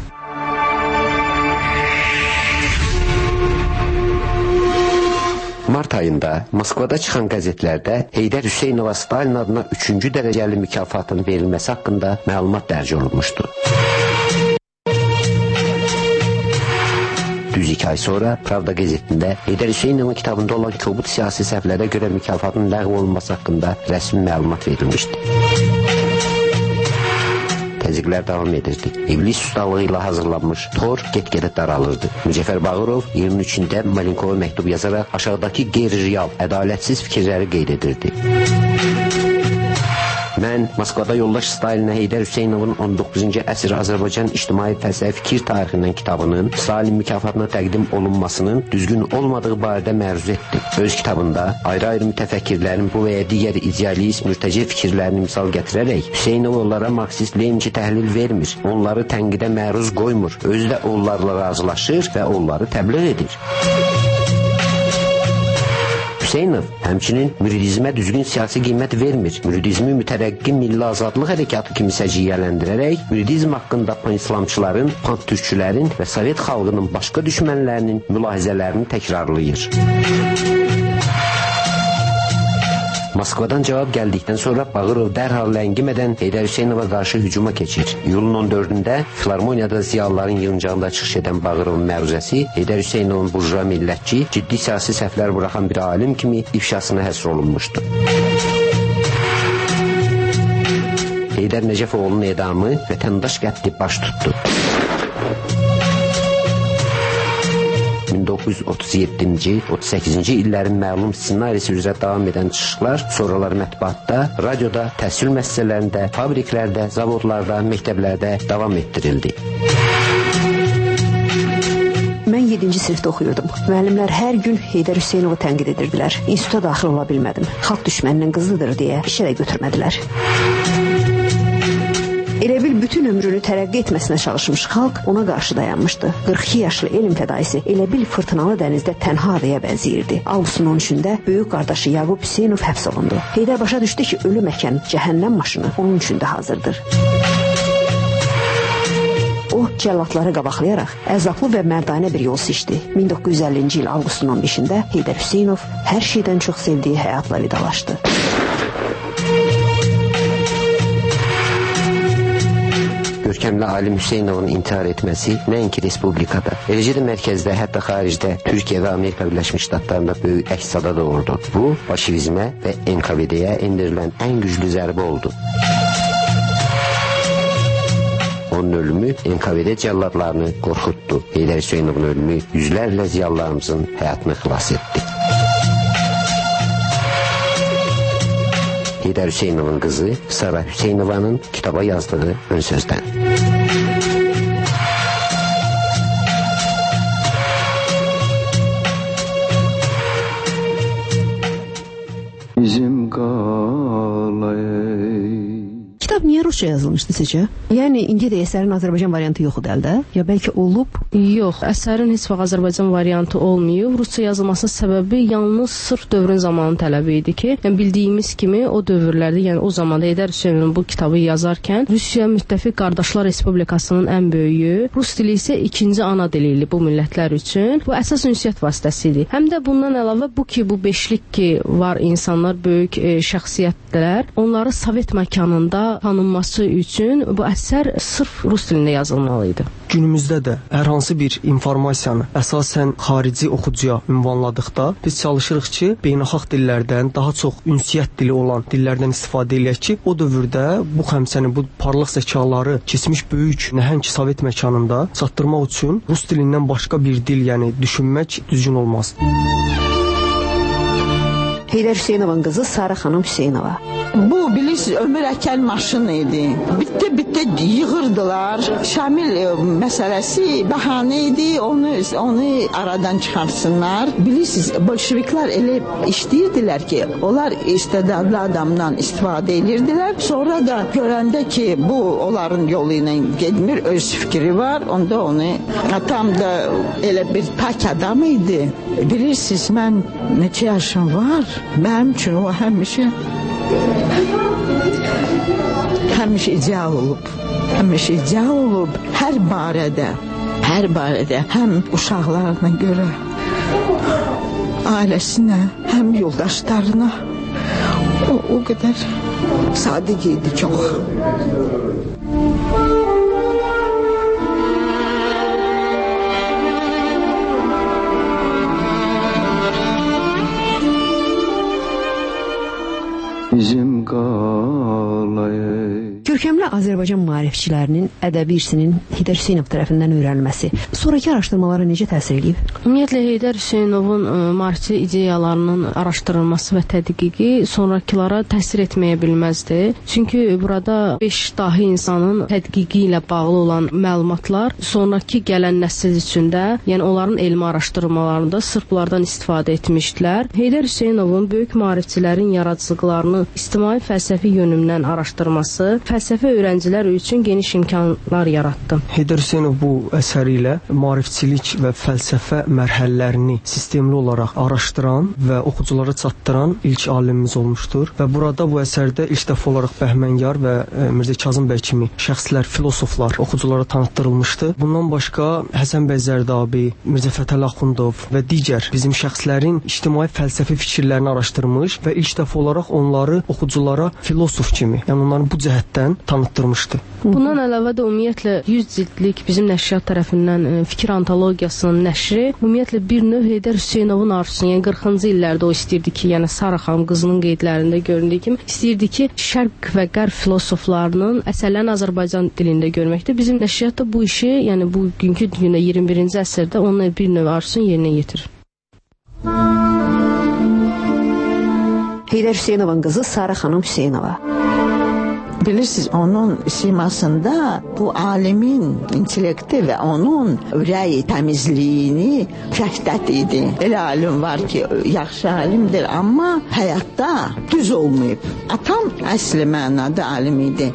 Mart ayında Moskvada çıxan qəzetlərdə Heydər Hüseynova Stalin adına üçüncü dərəcəli mükafatın verilməsi haqqında məlumat dərc olunmuşdu. Düz iki ay sonra Pravda qəzetində Heydər Hüseynovun kitabında olan kobud siyasi səhvlərə görə mükafatın ləğv olunması haqqında rəsmi məlumat verilmişdi. Təzyiqlər davam edirdi. İblis ustalığı ilə hazırlanmış tor get-gedə daralırdı. Mücəfər Bağırov iyirmi üçündə Malenkova məktub yazaraq aşağıdakı qeyri-real, ədalətsiz fikirləri qeyd edirdi. Mən Moskvada yoldaş Stalinə Heydər Hüseynovun on doqquzuncu əsr Azərbaycan İctimai Fəlsəfi Fikir Tarixindən kitabının Stalin mükafatına təqdim olunmasının düzgün olmadığı barədə məruz etdim. Öz kitabında ayrı-ayrı mütəfəkkirlərin bu və ya digər idealist, mürtəci fikirlərini misal gətirərək Hüseynov onlara Marksist-Leninci təhlil vermir, onları tənqidə məruz qoymur, özü də onlarla razılaşır və onları təbliğ edir. Hüseynov həmçinin müridizmə düzgün siyasi qiymət vermir. Müridizmi mütərəqqi milli azadlıq hərəkatı kimi səciyyələndirərək müridizm haqqında pan-İslamçıların, pan-türkçülərin və Sovet xalqının başqa düşmənlərinin mülahizələrini təkrarlayır. Moskvadan cavab gəldikdən sonra Bağırov dərhal ləngimədən Heydər Hüseynova qarşı hücuma keçir. İyulun on dördündə Filarmoniyada ziyalıların yığıncağında çıxış edən Bağırovun məruzəsi Heydər Hüseynovun burjua millətçi, ciddi siyasi səhvlər buraxan bir alim kimi ifşasına həsr olunmuşdu. Heydər Nəcəfoğlu'nun edamı vətəndaş qətli baş tutdu. min doqquz yüz otuz yeddinci otuz səkkizinci illərin məlum ssenarisi üzrə davam edən çıxışlar sonralar mətbuatda, radioda, təhsil müəssisələrində, fabriklərdə, zavodlarda, məktəblərdə davam etdirildi. Mən yeddinci sinifdə oxuyurdum. Müəllimlər hər gün Heydər Hüseynovu tənqid edirdilər. İnstituta daxil ola bilmədim. Xalq düşməninin qızıdır deyə işə də götürmədilər. Elə bil bütün ömrünü tərəqqi etməsinə çalışmış xalq ona qarşı dayanmışdı. qırx iki yaşlı elm fədaisi elə bil fırtınalı dənizdə tənha adaya bənzəyirdi. Avqustun on üçündə böyük qardaşı Yaqub Hüseynov həbs olundu. Heydər başa düşdü ki, ölü məkan, cəhənnəm maşını onun üçün də hazırdır. O, cəllatları qabaqlayaraq əzablı və mərdanə bir yol seçdi. min doqquz yüz əllinci il avqustun on beşində Heydər Hüseynov hər şeydən çox sevdiyi həyatla vidalaşdı. Görkəmli alim Hüseynovun intihar etməsi nəinki respublikada, eləcə də mərkəzdə, hətta xaricdə, Türkiyə və Amerika Birləşmiş Ştatlarında böyük əks-sada doğurdu. Bu, bolşevizmə və N K V D-yə endirilən ən güclü zərbə oldu. Onun ölümü N K V D cəlladlarını qorxutdu. Heydər Hüseynovun ölümü yüzlərlə ziyalılarımızın həyatını xilas etdi. Heydər Hüseynovun qızı Sara Hüseynovanın kitaba yazdığı ön sözdən. Bizim qalay. Kitab niyə rusca yazılmışdı sizcə? Yəni indi də əsərin Azərbaycan variantı yoxdur əldə? Ya bəlkə olub? Yox, əsərin heç vaxt Azərbaycan variantı olmayıb. Rusca yazılmasının səbəbi yalnız sırf dövrün zamanı tələbi idi ki, yəni bildiyimiz kimi o dövrlərdə, yəni o zamanda Heydər Hüseynovun bu kitabı yazarkən Rusiya Müttəfiq Qardaşlar Respublikasının ən böyüyü, rus dili isə ikinci ana dili idi bu millətlər üçün. Bu əsas ünsiyyət vasitəsi idi. Həm də bundan əlavə bu ki, bu beşlik ki var insanlar, böyük e, şəxsiyyətlər, onları Sovet məkanında tanınması üçün bu əsər sırf rus dilində yazılmalı idi. Günümüzdə də hər hansı bir informasiyanı əsasən xarici oxucuya ünvanladıqda biz çalışırıq ki, beynəlxalq dillərdən daha çox ünsiyyət dili olan dillərdən istifadə eləyək ki, o dövrdə bu xəmsəni, bu parlaq zəkaları keçmiş böyük nəhəng Sovet məkanında çatdırmaq üçün rus dilindən başqa bir dil, yəni düşünmək düzgün olmaz. Heydər Hüseynovun qızı Sara xanım Hüseynova. Bu bilirsiniz ömür əkən maşın idi. Bitdə-bitdə yığırdılar. Şamil e, məsələsi bəhanə idi. Onu onu aradan çıxarsınlar. Bilirsiniz bolşeviklər elə işləyirdilər ki, onlar istedadlı adamdan istifadə edirdilər. Sonra da görəndə ki, bu onların yolu ilə getmir, öz fikri var. Onda onu atam da elə bir pak adam idi. Bilirsiniz mən neçə yaşım var? Mənim üçün o həmişə həmişə ideal olub. Həmişə ideal olub hər barədə. Hər barədə həm uşaqlarına görə, ailəsinə, həm yoldaşlarına. O, o qədər sadiq idi çox. Bizim qalay. Görkəmli Azərbaycan maarifçilərinin ədəbi irsinin Heydər Hüseynov tərəfindən öyrənilməsi sonrakı araşdırmalara necə təsir edib? Ümumiyyətlə Heydər Hüseynovun maarifçi ideyalarının araşdırılması və tədqiqi sonrakılara təsir etməyə bilməzdi. Çünki burada beş dahi insanın tədqiqi ilə bağlı olan məlumatlar sonraki gələn nəsil üçün də, yəni onların elmi araşdırmalarında sırf bunlardan istifadə etmişdilər. Heydər Hüseynovun böyük maarifçilərin yaradıcılıqlarını ictimai fəlsəfi yönümdən araşdırması fəlsəfə öğrencilər üçün geniş imkanlar yaratdı. Heydər Hüseynov bu əsəri ilə maarifçilik və fəlsəfə mərhələlərini sistemli olaraq araşdıran və oxuculara çatdıran ilk alimimiz olmuşdur və burada bu əsərdə ilk dəfə olaraq Bəhmənyar və Mirzə Kazım bəy kimi şəxslər, filosoflar oxuculara tanıtdırılmışdı. Bundan başqa Həsən bəy Zərdabi, Mirzə Fətəli Axundov və digər bizim şəxslərin ictimai fəlsəfi fikirlərini araşdırmış və ilk dəfə olaraq onları oxuculara filosof kimi, yəni onların bu cəhətdən tanıtdırmışdı. Bundan əlavə də ümumiyyətlə yüz cildlik bizim nəşriyyat tərəfindən fikir antologiyasının nəşri ümumiyyətlə bir növ Heydər Hüseynovun arzusunu, yəni qırxıncı illərdə o istəyirdi ki, yəni Sara xanım qızının qeydlərində göründüyü kimi istəyirdi ki, şərq və qərb filosoflarının əsərlərini Azərbaycan dilində görməkdir. Bizim nəşriyyat da bu işi, yəni bugünkü gündə iyirmi birinci əsrdə onun bir növ arzusunu yerinə yetirir. Heydər Hüseynovun qızı Sara xanım Hüseynova. Bilirsiniz, onun simasında bu alimin intellekti və onun ürəyi təmizliyini fəxtət idi. Elə alim var ki, yaxşı alimdir, amma həyatda düz olmayıb. Atam əsli mənada alim idi.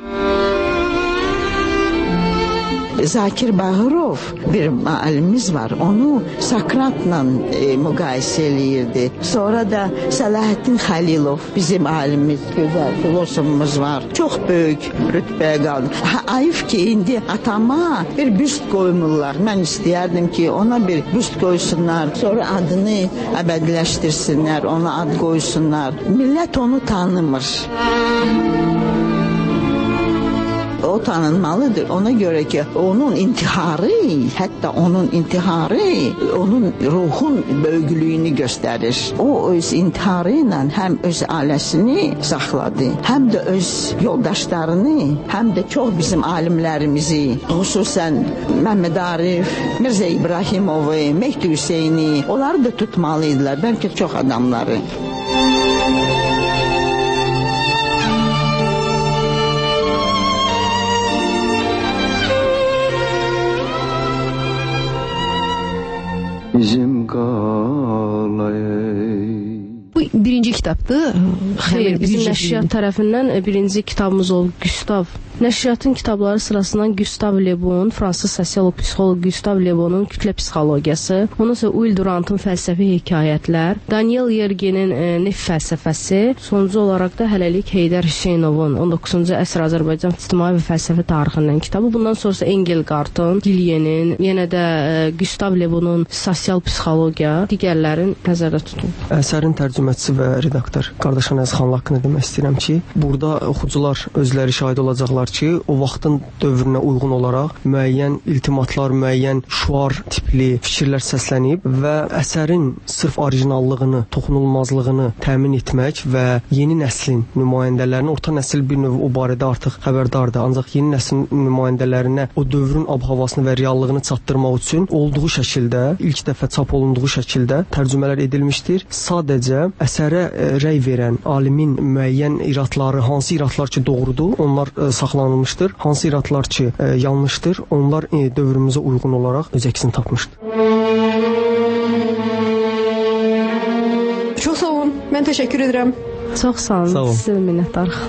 Zakir Bağırov bir alimimiz var. Onu Sakratla e, müqayisə eləyirdi. Sonra da Salahattin Xəlilov bizim alimimiz, gözəl filosofumuz var. Çox böyük rütbəyə qaldı. Ha, ayıf ki, indi atama bir büst qoymurlar. Mən istəyərdim ki, ona bir büst qoysunlar. Sonra adını əbədiləşdirsinlər, ona ad qoysunlar. Millət onu tanımır. O tanınmalıdır. Ona görə ki, onun intiharı, hətta onun intiharı onun ruhun böyüklüyünü göstərir. O öz intiharı ilə həm öz ailəsini saxladı, həm də öz yoldaşlarını, həm də çox bizim alimlərimizi, xüsusən Məhəmməd Arif, Mirzə İbrahimovu, Mehdi Hüseyni, onları da tutmalıydılar. Bəlkə çox adamları. Bizim qalayı. Bu birinci kitabdır. Xeyr, bizim nəşriyyat tərəfindən birinci kitabımız olub Gustav. Nəşriyyatın kitabları sırasından Gustav Le Bon, fransız sosiolog, psixoloq Gustav Le Bonun kütlə psixologiyası, ondan sonra Will Durantın fəlsəfi hekayətlər, Daniel Yergenin e, neft fəlsəfəsi, sonuncu olaraq da hələlik Heydər Hüseynovun on doqquzuncu əsr Azərbaycan ictimai və fəlsəfi tarixindən kitabı. Bundan sonrası Engelgartın, Gilyenin, yenə də e, Gustav Le Bonun sosial psixologiya, digərlərin nəzərdə tutulur. Əsərin tərcüməçisi və redaktor qardaş Anəz xanla haqqında demək istəyirəm ki, burada oxucular özləri şahid olacaqlar ki, o vaxtın dövrünə uyğun olaraq müəyyən iltimatlar, müəyyən şuar tipli fikirlər səslənib və əsərin sırf orijinallığını, toxunulmazlığını təmin etmək və yeni nəslin nümayəndələrini, orta nəsil bir növ o barədə artıq xəbərdardır, ancaq yeni nəslin nümayəndələrinə o dövrün ab-havasını və reallığını çatdırmaq üçün olduğu şəkildə, ilk dəfə çap olunduğu şəkildə tərcümələr edilmişdir. Sadəcə əsərə rəy verən alimin müəyyən iradları, hansı iradlar ki doğrudur, onlar saxlanılmışdır. Hansı iradlar ki e, yanlışdır, onlar e, dövrümüzə uyğun olaraq öz əksini tapmışdır. Çox sağ olun. Mən təşəkkür edirəm. Çox sağ olun. Sağ olun. Sizə minnətdarıq.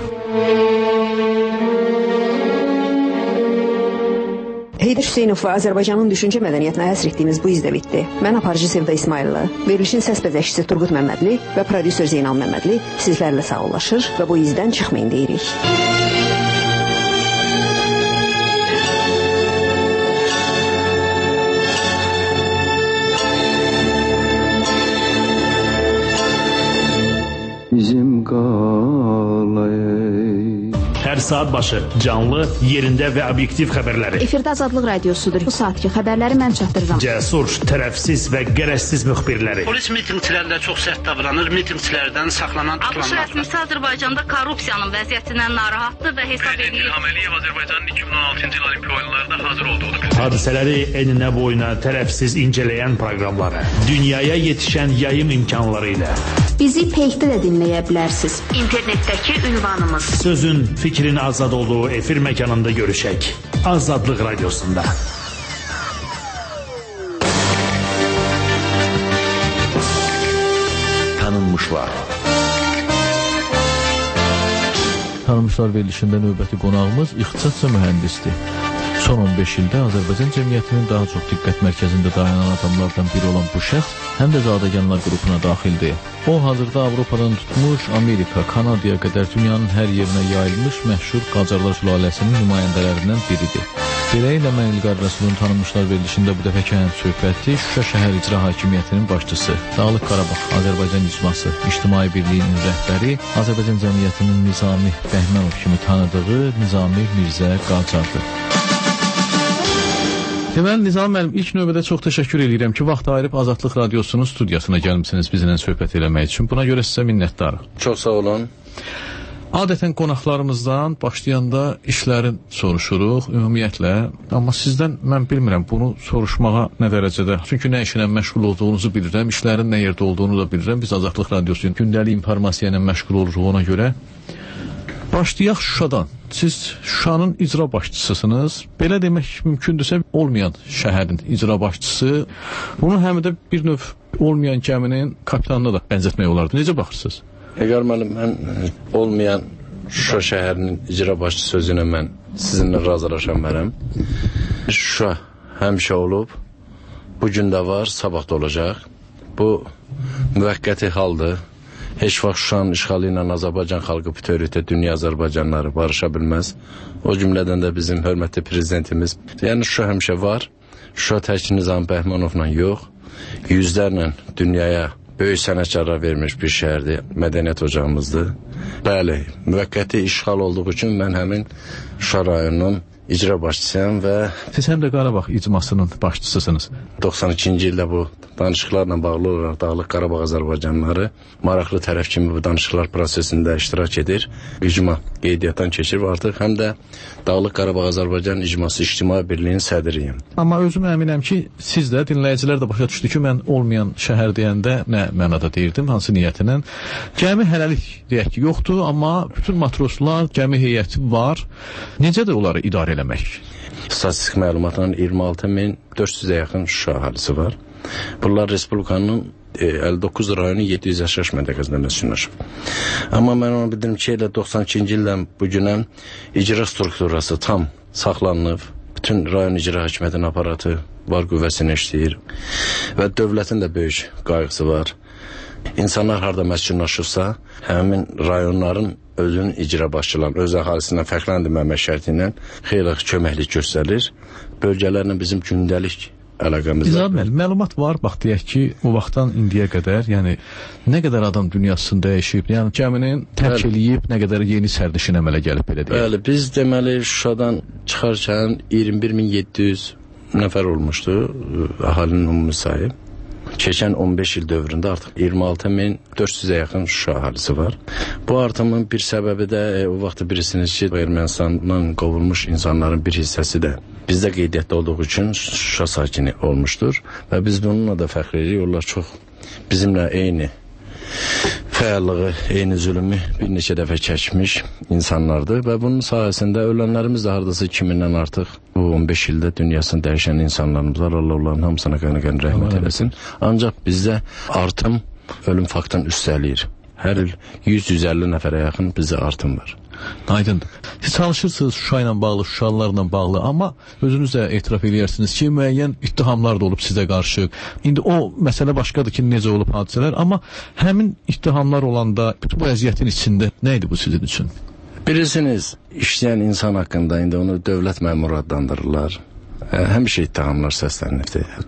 Heydər Hüseynov və Azərbaycanın düşüncə mədəniyyətinə həsr etdiyimiz bu izdə bitdi. Mən aparıcı Sevda İsmayıllı, verilişin səs bəzəkçisi Turqut Məmmədli və prodüser Zeynal Məmmədli sizlərlə sağollaşır və bu izdən çıxmayın deyirik. Bizim qalayı. Hər saat başı canlı, yerində və obyektiv xəbərləri. Efirdə Azadlıq Radiosudur. Bu saatki xəbərləri mən çatdırıram. Cəsur, tərəfsiz və gərəzsiz müxbirləri. Polis mitinqçilərlə çox sərt davranır, mitinqçilərdən saxlanan tutulanlar. ABŞ rəsmisi Azərbaycanda korrupsiyanın vəziyyətindən narahatdır və hesab edir. İlham Əliyev Azərbaycanın iki min on altıncı il Olimpiya oyunlarında hazır olduğunu bildirir. Hadisələri eninə boyuna tərəfsiz incələyən proqramları, dünyaya yetişən yayım imkanları ilə. Bizi Peyxdə də dinləyə bilərsiniz. İnternetdəki ünvanımız. Sözün, fikrin azad olduğu efir məkanında görüşək. Azadlıq Radiosunda. Tanınmışlar. Tanınmışlar verilişində növbəti qonağımız ixtisasca mühəndisdir. Son on beş ildə Azərbaycan cəmiyyətinin daha çox diqqət mərkəzində dayanan adamlardan biri olan bu şəxs həm də zadəganlar qrupuna daxildir. O, hazırda Avropadan tutmuş, Amerika, Kanadaya qədər dünyanın hər yerinə yayılmış məşhur Qacarlar sülaləsinin nümayəndələrindən biridir. Belə ilə mən İlqar Rəsulun tanınmışlar verilişində bu dəfəki həm söhbəti Şuşa şəhər icra hakimiyyətinin başçısı, Dağlıq Qarabağ Azərbaycan icması, İctimai Birliyinin rəhbəri, Azərbaycan cəmiyyətinin Nizami Bəhmənov kimi tanıdığı Nizami Mirzə Qacardır. Deməli, Nizam müəllim, ilk növbədə çox təşəkkür edirəm ki, vaxt ayırıb Azadlıq Radiosunun studiyasına gəlmişsiniz bizimlə söhbət eləmək üçün. Buna görə sizə minnətdarıq. Çox sağ olun. Adətən qonaqlarımızdan başlayanda işlərin soruşuruq, ümumiyyətlə. Amma sizdən mən bilmirəm bunu soruşmağa nə dərəcədə. Çünki nə işlə məşğul olduğunuzu bilirəm, işlərin nə yerdə olduğunu da bilirəm. Biz Azadlıq Radiosunun gündəlik informasiya ilə məşğul oluruq görə. Başlayaq Şuşadan. Siz Şuşanın icra başçısısınız. Belə demək mümkündürsə, olmayan şəhərin icra başçısı. Bunu həm də bir növ olmayan gəminin kapitanına da bənzətmək olardı. Necə baxırsınız? Əgər müəllim, mən olmayan Şuşa şəhərinin icra başçısı sözünə mən sizinlə razılaşan mənəm. Şuşa həmişə olub, bugün də var, sabah da olacaq. Bu müvəqqəti haldır. Heç vaxt Şuşanın işğalı ilə Azərbaycan xalqı bütövlükdə dünya Azərbaycanları barışa bilməz. O cümlədən də bizim hörmətli prezidentimiz. Yəni Şuşa həmişə var. Şuşa tək Nizam Bəhmənovla yox, yüzlərlə dünyaya böyük sənətkarlar vermiş bir şəhərdir, mədəniyyət ocağımızdır. Bəli, müvəqqəti işğal olduğu üçün mən həmin Şuşa rayonunun icra başçısıyam və... Siz həm də Qarabağ icmasının başçısısınız. doxsan ikinci ildə bu danışıqlarla bağlı olaraq Dağlıq Qarabağ Azərbaycanlıları maraqlı tərəf kimi bu danışıqlar prosesində iştirak edir. İcma qeydiyyatdan keçir və artıq həm də Dağlıq Qarabağ Azərbaycan İcması İctimai Birliyinin sədriyim. Amma özüm əminəm ki, siz də, dinləyicilər də başa düşdü ki, mən olmayan şəhər deyəndə nə mənada deyirdim, hansı niyyətlə. Gəmi hələlik deyək ki, yoxdur, amma bütün matroslar, gəmi heyəti var. Necədir onları idarə eləmək? Statistik məlumatların iyirmi altı min dörd yüzə yaxın Şuşa əhalisi var. Bunlar Respublikanın əlli doqquz rayonu yeddi yüz yaşayış məntəqəsində məskunlaşıb. Amma mən onu bildirim ki, elə doxsan ikinci ildən bugünə icra strukturası tam saxlanılıb. Bütün rayon icra hakimiyyətinin aparatı var qüvvəsini işləyir və dövlətin də böyük qayğısı var. İnsanlar harada məskunlaşırsa, həmin rayonların özünün icra başçılarının, öz əhalisindən fərqləndirməmək şərti ilə xeyli köməklik göstərir. Bölgələrlə bizim gündəlik əlaqəmiz var. İzad müəllim, məlumat var, bax deyək ki, o vaxtdan indiyə qədər, yəni nə qədər adam dünyasını dəyişib, yəni gəminin tərk eləyib, nə qədər yeni sərnişin əmələ gəlib belə deyək. Bəli, biz deməli Şuşadan çıxarkən iyirmi bir min yeddi yüz nəfər olmuşdu əhalinin ümumi sayı. Keçən on beş il dövründə artıq iyirmi altı min dörd yüzə yaxın Şuşa əhalisi var. Bu artımın bir səbəbi də e, o vaxt bilirsiniz ki, Ermənistandan qovulmuş insanların bir hissəsi də bizdə qeydiyyatda olduğu üçün Şuşa sakini olmuşdur və biz bununla da fəxr edirik. Onlar çox bizimlə eyni fəallığı, eyni zülmü bir neçə dəfə çəkmiş insanlardır və bunun sayəsində ölənlərimiz də hardasa iki mindən artıq bu on beş ildə dünyasını dəyişən insanlarımız var. Allah onların hamısına qəni-qəni rəhmət eləsin. Ancaq bizdə artım ölüm faktından üstəliyir. Hər il yüz yüz əlli nəfərə yaxın bizdə artım var. Aydındır. Siz çalışırsınız Şuşa ilə bağlı, Şuşalılarla bağlı, amma özünüz də etiraf edirsiniz ki, müəyyən ittihamlar da olub sizə qarşı. İndi o məsələ başqadır ki, necə olub hadisələr, amma həmin ittihamlar olanda bütün bu əziyyətin içində nə idi bu sizin üçün? Bilirsiniz, işləyən insan haqqında indi onu dövlət məmuru adlandırırlar. Həmişə ittihamlar səslənibdir. Mən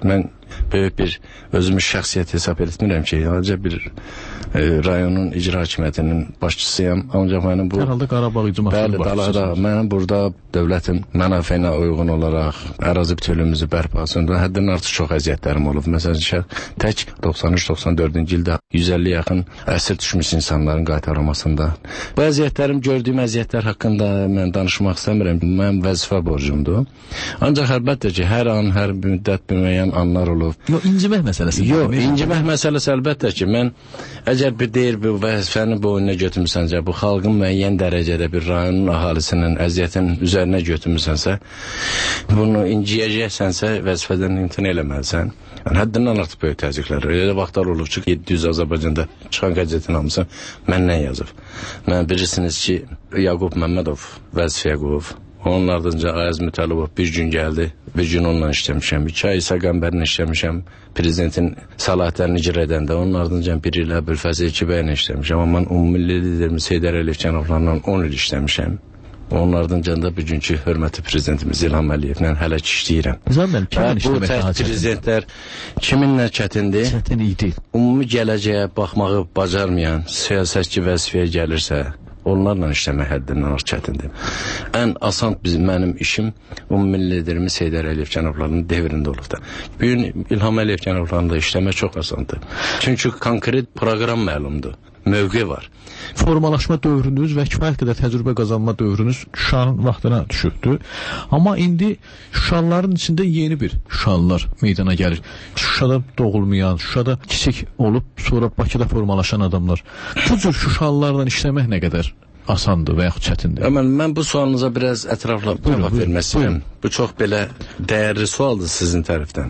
böyük bir özümü şəxsiyyət hesab etmirəm ki, ancaq bir e, rayonun icra hakimiyyətinin başçısıyam. Ancaq mənim bu... Herhalde Qarabağ icmasının başçısıyam. Mənim burada dövlətin mənafeyinə uyğun olaraq ərazi bütövlüyümüzü bərpasında həddən artıq çox əziyyətlərim olub. Məsələn, tək doxsan üç doxsan dördüncü ildə yüz əlli yaxın əsir düşmüş insanların qaytarılmasında. Bu əziyyətlərim, gördüyüm əziyyətlər haqqında mən danışmaq istəmirəm. Mənim vəzifə borcumdur. Ancaq əlbəttə ki, hər an, hər müddət müəyyən anlar olub. Yox, incimək məsələsi. Yox, incimək məsələsi əlbəttə ki, mən əgər bir deyir, bu vəzifəni boynuna götürmüsənsə, bu xalqın müəyyən dərəcədə bir rayonun ahalisinin əziyyətin üzərinə götürmüsənsə, bunu inciyəcəksənsə, vəzifədən imtina eləməlisən. Yəni, həddindən artıq böyük təzyiqlər. Elə vaxtlar olub ki, yeddi yüz Azərbaycanda çıxan qəzetin hamısı məndən yazıb. Mən bilirsiniz ki, Yaqub Məmmədov vəzifəyə qoyub. Onun ardınca Ayaz Mütəllibov bir gün gəldi, bir gün onunla işləmişəm. İki ay İsa Qəmbərlə işləmişəm, prezidentin səlahiyyətlərini icra edəndə. Onun ardınca bir ilə Bülfəzi Ekibəylə işləmişəm. Amma mən Ümummilli liderimiz Heydər Əliyev cənablarla on il işləmişəm. Onun ardınca da bugünkü hörmətli prezidentimiz İlham Əliyevlə hələ ki işləyirəm. Zaten kimin işləmək daha çətin? Prezidentlər kiminlə çətindir? Çətin iyi deyil. Ümumi gələcəyə baxmağı bacarmayan siyasətçi vəzifəyə gəlirsə, onlarla işləmək həddindən artıq çətindir. Ən asan bizim, mənim işim ümumi liderimiz Heydər Əliyev cənablarının devrində olub da. Bugün İlham Əliyev cənablarında işləmək çox asandır. Çünki konkret proqram məlumdur. Mövqe var. Formalaşma dövrünüz və kifayət qədər təcrübə qazanma dövrünüz Şuşanın vaxtına düşübdür. Amma indi Şuşalıların içində yeni bir Şuşalılar meydana gəlir. Şuşada doğulmayan, Şuşada kiçik olub, sonra Bakıda formalaşan adamlar. Bu cür Şuşalılarla işləmək nə qədər asandır və yaxud çətindir? Mən, mən bu sualınıza biraz ətraflı cavab vermək istəyirəm. Bu çox belə dəyərli sualdır sizin tərəfdən.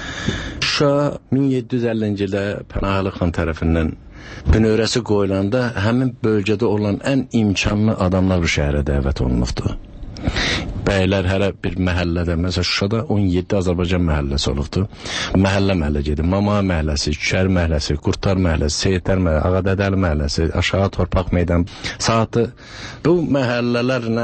Şuşa min yeddi yüz əllinci ildə Pənahəli xan tərəfindən bünövrəsi qoyulanda həmin bölgədə olan ən imkanlı adamlar bu şəhərə dəvət olunubdur. Bəylər hər bir məhəllədə, məsələn Şuşada on yeddi Azərbaycan məhəlləsi olubdur. Məhəllə məhəllə gedir. Mama məhəlləsi, Şüşər məhəlləsi, Qurtar məhəlləsi, Seyidlər məhəlləsi, Ağadədəli məhəlləsi, Aşağı Torpaq meydan, Saatı. Bu məhəllələrlə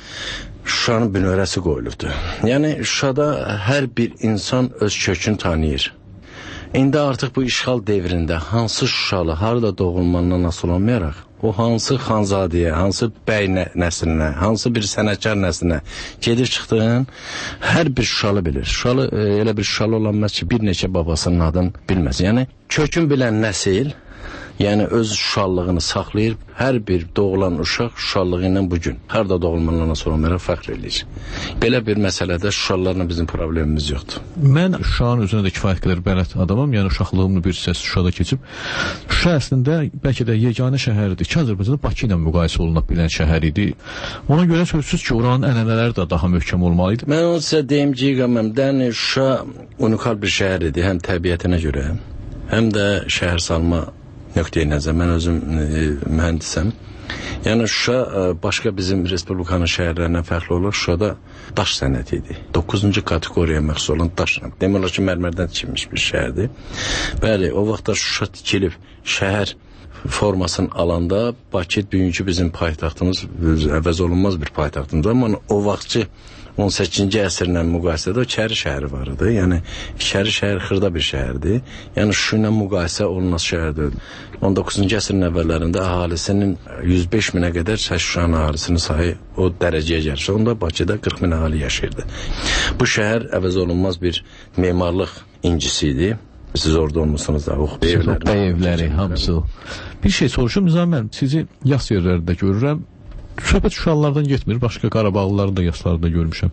Şuşanın bünövrəsi qoyulubdur. Yəni Şuşada hər bir insan öz kökünü tanıyır. İndi artıq bu işğal devrində hansı Şuşalı, harada doğulmandan asıl olmayaraq, o hansı xanzadəyə, hansı bəy nəslinə, hansı bir sənətkar nəslinə gedib çıxdığın hər bir Şuşalı bilir. Şuşalı, e, elə bir Şuşalı olanmaz ki, bir neçə babasının adını bilməz. Yəni, kökün bilən nəsil, yəni öz Şuşalılığını saxlayır, hər bir doğulan uşaq Şuşalılığı ilə bugün, harada doğulmanlarına sonra olaraq fəxr edir. Belə bir məsələdə Şuşalılarla bizim problemimiz yoxdur. Mən Şuşanın özünə də kifayət qədər bələd adamam, yəni uşaqlığımın bir hissəsi Şuşada keçib. Şuşa əslində bəlkə də yeganə şəhərdir ki, Azərbaycanda Bakı ilə müqayisə oluna bilən şəhər idi. Ona görə sözsüz ki, oranın ənənələri də daha möhkəm olmalı idi. Mən onu sizə deyim ki, qəməmdən Şuşa unikal bir şəhər idi, həm təbiətinə görə, həm də şəhər salma nöqteyi nəzər. Mən özüm e, mühəndisəm. Yəni Şuşa e, başqa bizim Respublikanın şəhərlərindən fərqli olur. Şuşada daş sənəti idi. doqquzuncu kateqoriyaya məxsus olan daş. Demək olar ki, mərmərdən tikilmiş bir şəhərdir. Bəli, o vaxtda Şuşa tikilib şəhər formasını alanda Bakı bugünkü bizim paytaxtımız əvəz olunmaz bir paytaxtımız. Amma o vaxtçı on səkkizinci əsrlə müqayisədə o Kəri şəhəri var idi. Yəni Kəri şəhər xırda bir şəhərdir. Yəni Şuşa ilə müqayisə olunmaz şəhər deyil. on doqquzuncu əsrin əvvəllərində əhalisinin yüz beş minə qədər Şuşanın əhalisinin sayı o dərəcəyə gəlirsə, onda Bakıda qırx min əhali yaşayırdı. Bu şəhər əvəz olunmaz bir memarlıq incisi idi. Siz orada olmuşsunuz da, o evləri, evləri hamısı. Bir şey soruşum, Nizam, sizi yas yerlərində görürəm. Söhbət Şuşalılardan getmir, başqa Qarabağlıların da yaslarında görmüşəm.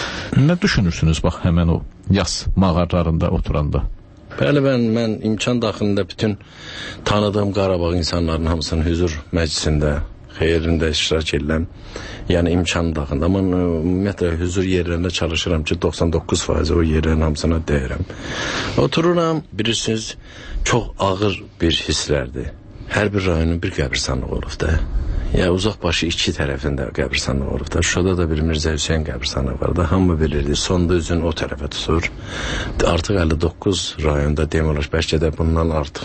Nə düşünürsünüz bax həmən o yas mağaralarında oturanda? Bəli, mən, mən imkan daxilində bütün tanıdığım Qarabağ insanların hamısının hüzur məclisində, xeyrində iştirak edirəm. Yəni imkan daxilində. Amma ümumiyyətlə hüzur yerlərində çalışıram ki, doxsan doqquz faiz o yerlərin hamısına deyirəm. Otururam, bilirsiniz, çox ağır bir hisslərdir. Hər bir rayonun bir qəbirstanlığı olub da. Ya uzaq başı iki tərəfində qəbirstanlığı olub da. Şuşada da bir Mirzə Hüseyn qəbirstanlığı var da. Hamı bilirdi. Sonda üzün o tərəfə tutur. Artıq əlli doqquz rayonda demək olar, bəlkə də bundan artıq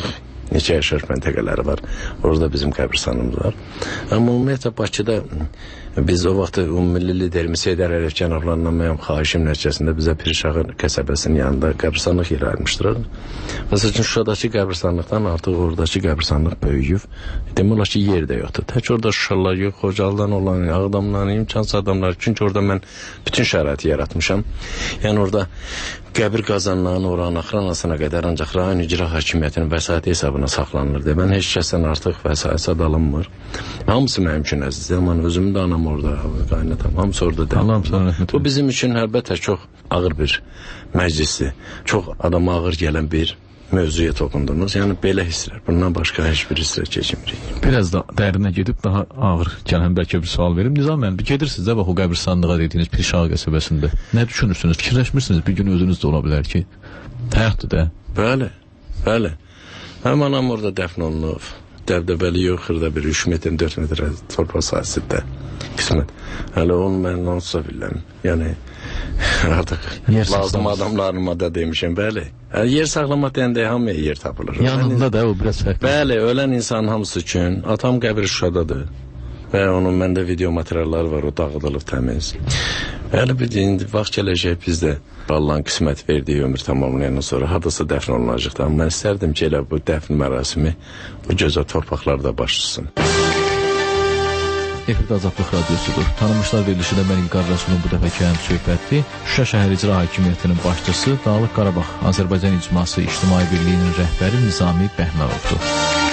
neçə yaşayış məntəqələri var. Orada bizim qəbirstanımız var. Amma ümumiyyətlə Bakıda biz o vaxt ümummilli liderimiz Heydər Əliyev cənablarından mənim xahişim nəticəsində bizə Pirşağı qəsəbəsinin yanında qəbirstanlıq yer ayırmışdılar. Məsəl üçün Şuşadakı qəbirstanlıqdan artıq oradakı qəbirstanlıq böyüyüb. Demək olar ki, yer də yoxdur. Tək orada Şuşalılar yox, Xocalıdan olan, Ağdamdan, imkansız adamlar. Çünki orada mən bütün şəraiti yaratmışam. Yəni orada qəbir qazanlarının oranın axranasına qədər ancaq rayon icra hakimiyyətinin vəsaiti hesabına saxlanılır. Mən heç kəsdən artıq vəsait alınmır. Hamısı mənim üçün əzizdir. Amma özümün də anam orada, qaynatam, hamısı orada deyil. Bu bizim üçün əlbəttə çox ağır bir məclisdir. Çox adama ağır gələn bir mövzuya toxundunuz. Yəni belə hisslər. Bundan başqa heç bir hisslər keçmirik. Biraz da dərinə gedib daha ağır gələn bəlkə bir sual verim. Nizam müəllim, gedirsiniz də bax o qəbirstanlığa dediyiniz Pirşağı qəsəbəsində. Nə düşünürsünüz? Fikirləşmirsiniz? Bir gün özünüz də ola bilər ki, həyatdır da. Bəli, bəli. Həm anam orada dəfn olunub. Dəbdəbəli yox, xırda bir üç metr, dörd metr torpaq sahəsində qismət. Hələ onu mən onsuz biləm. Yəni artıq lazım adamlarıma da demişim, bəli. Yer saxlamaq deyəndə hamıya yer tapılır. Yanında da o biraz fərqli. Bəli, ölən insanın hamısı üçün. Atam qəbri Şuşadadır. Və onun məndə video materialları var, o dağıdılıb təmiz. Bəli, bir indi vaxt gələcək biz də Allahın qismət verdiyi ömür tamamlayandan sonra hadasa dəfn olunacaqdır. Amma mən istərdim ki, elə bu dəfn mərasimi o gözəl torpaqlarda başlasın. Efirdə Azadlıq Radiosudur. Tanınmışlar verilişində mənim qardaşımın bu dəfəki həm söhbəti Şuşa şəhər icra hakimiyyətinin başçısı Dağlıq Qarabağ Azərbaycan İcması İctimai Birliyinin rəhbəri Nizami Bəhmərovdur.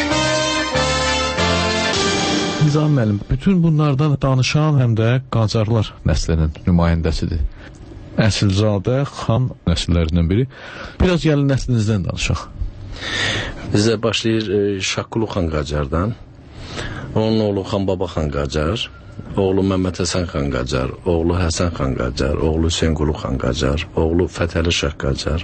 Nizami müəllim, bütün bunlardan danışan həm də Qacarlar nəslinin nümayəndəsidir. Əsilzadə xan nəsillərindən biri. Biraz gəlin nəslinizdən danışaq. Bizə başlayır e, Şaqqulu xan Qacardan. Onun oğlu Xan Baba xan Qacar, oğlu Məmməd Həsən xan Qacar, oğlu Həsən xan Qacar, oğlu Hüseynqulu xan Qacar, oğlu Fətəli Şah Qacar,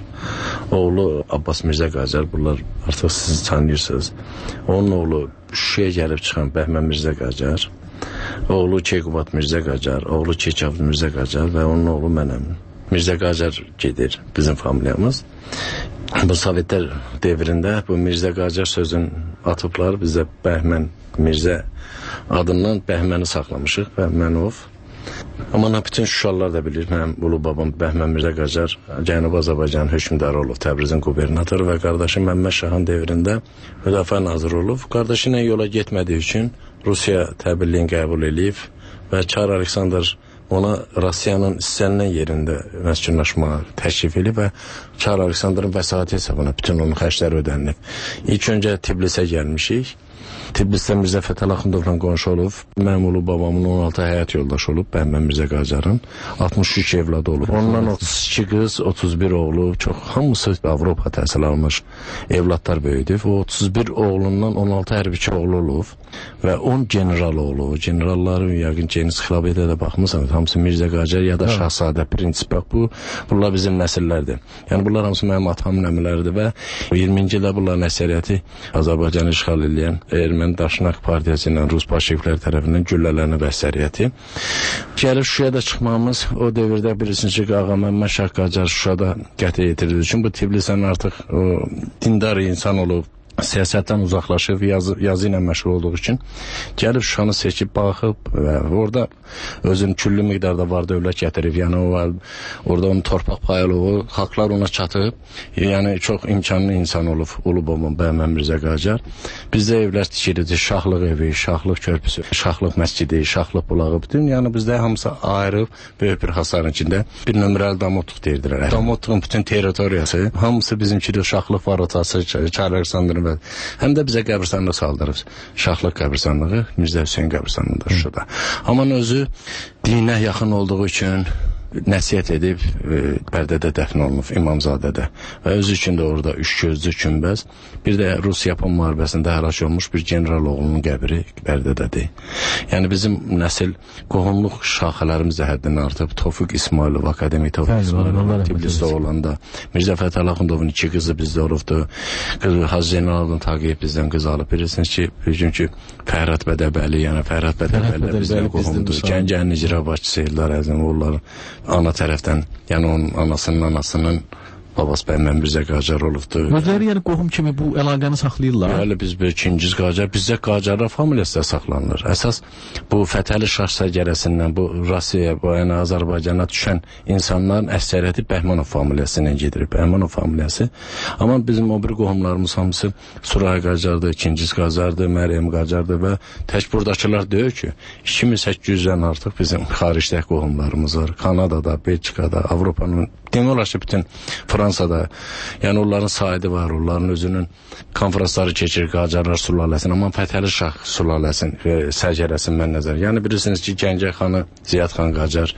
oğlu Abbas Mirzə Qacar, bunlar artıq siz tanıyırsınız. Onun oğlu Şuşaya gəlib çıxan Bəhmən Mirzə Qacar, oğlu Keyqubat Mirzə Qacar, oğlu Keykavd Mirzə Qacar və onun oğlu mənəm. Mirzə Qacar gedir bizim familiyamız. Bu Sovetlər devrində bu Mirzə Qacar sözün atıblar, bizə Bəhmən Mirzə adından Bəhməni saxlamışıq, Bəhmənov. Amma bütün Şuşalılar da bilir, mənim ulu babam Bəhmən Mirzə Qacar Cənubi Azərbaycan hökmdarı olub, Təbrizin qubernatoru və qardaşı Məmməd Şahın devrində müdafiə naziri olub. Qardaşı ilə yola getmədiyi üçün Rusiya təbirliyin qəbul edib və Çar Aleksandr ona Rusiyanın istənilən yerində məskunlaşmağa təklif edib və Çar Aleksandrın vəsaiti hesabına bütün onun xərcləri ödənilib. İlk öncə Tbilisiyə gəlmişik. Tbilisidə Mirzə Fətəli Axundovla qonşu olub. Mənim ulu babamın on altı həyat yoldaşı olub, Bəhmən Mirzə Qacarın. altmış üç evladı olub. Ondan otuz iki qız, otuz bir oğlu, çox hamısı Avropa təhsil almış evladlar böyüdüb. O otuz bir oğlundan on altı hərbiçi oğlu olub və on general oğlu. Generalları yəqin ki, ensiklopediyaya da baxmısanız, hamısı Mirzə Qacar ya da Şahzadə prinsip. Bax, bu, bunlar bizim nəsillərdir. Yəni, bunlar hamısı mənim atamın əmrləridir və iyirminci ildə bunların əsəriyyəti Azərbaycanı işğal edən Erməni Daşnaq Partiyası ilə Rus bolşevikləri tərəfindən güllələnib əsəriyyəti. Gəlib Şuşaya da çıxmamız o dövrdə bilirsiniz ki, Ağa Məmməd Şah Qacar Şuşada qətlə yetirdiyi üçün bu Tbilisinin artıq o, dindar insan olub, siyasətdən uzaqlaşıb, yazı, yazı ilə məşğul olduğu üçün gəlib Şuşanı seçib, baxıb və orada özünün küllü miqdarda var dövlət gətirib, yəni o, orada onun torpaq payılığı, xalqlar ona çatıb, yəni çox imkanlı insan olub, ulu babam Bəhmən Mirzə Qacar. Bizdə evlər tikilirdi, Şahlıq evi, Şahlıq körpüsü, Şahlıq məscidi, Şahlıq bulağı, bütün, yəni bizdə hamısı ayrıb, böyük bir hasarın içində bir nömrəli Damotluq deyirdilər. Damotluğun bütün territoriyası, hamısı bizimkidir, Şahlıq var otası, Çar Aleksandrın və həm də bizə qəbirstanlıq saldırıb. Şahlıq qəbirstanlığı Mirzə Hüseyn qəbirstanlığında Şuşada. Amma özü dinə yaxın olduğu üçün nəsiyyət edib e, Bərdədə dəfn olunub, İmamzadədə və özü üçün də orada üç gözlü günbəz, bir də Rus-Yapan müharibəsində həlak olmuş bir general oğlunun qəbri Bərdədədir. Yəni bizim nəsil qohumluq şaxələrimiz də həddindən artıb. Tofiq İsmailov, Akademik Tofiq İsmailov Tbilisdə olanda, Mirzə Fətəli Axundovun iki qızı bizdə olubdu. Qızı Hacı Zeynalabdın Tağıyev bizdən qız alıb. Bilirsiniz ki, çünki Fərhad Bədəbəli, yəni Fərhad Bədəbəli bizdən qohumdur. Gəncənin icra başçısı Eldar Əzim, onların ana tərəfdən, yəni onun anasının anasının Babas bəy mən Mirzə Qacar olubdur. Özləri yəni qohum kimi bu əlaqəni saxlayırlar. Bəli, biz bir ikinci Qacar, bizdə Qacarlar familiyası da saxlanılır. Əsas bu Fətəli Şah səgərəsindən bu Rusiyaya, bu yəni Azərbaycana düşən insanların əksəriyyəti Bəhmanov familiyası ilə gedir. Bəhmanov familiyası. Amma bizim o bir qohumlarımız hamısı Suray Qacardır, ikinci Qacardır, Məryəm Qacardır və tək buradakılar deyir ki, iki min səkkiz yüzdən artıq bizim xaricdə qohumlarımız var. Kanadada, Belçikada, Avropanın demək olar ki, bütün Fransada, yəni onların saydı var, onların özünün konferansları keçir Qacarlar sülaləsinin, amma Fətəli Şah sülaləsinin səgərəsini mən nəzər. Yəni bilirsiniz ki, Gəncə xanı Ziyad xan Qacar,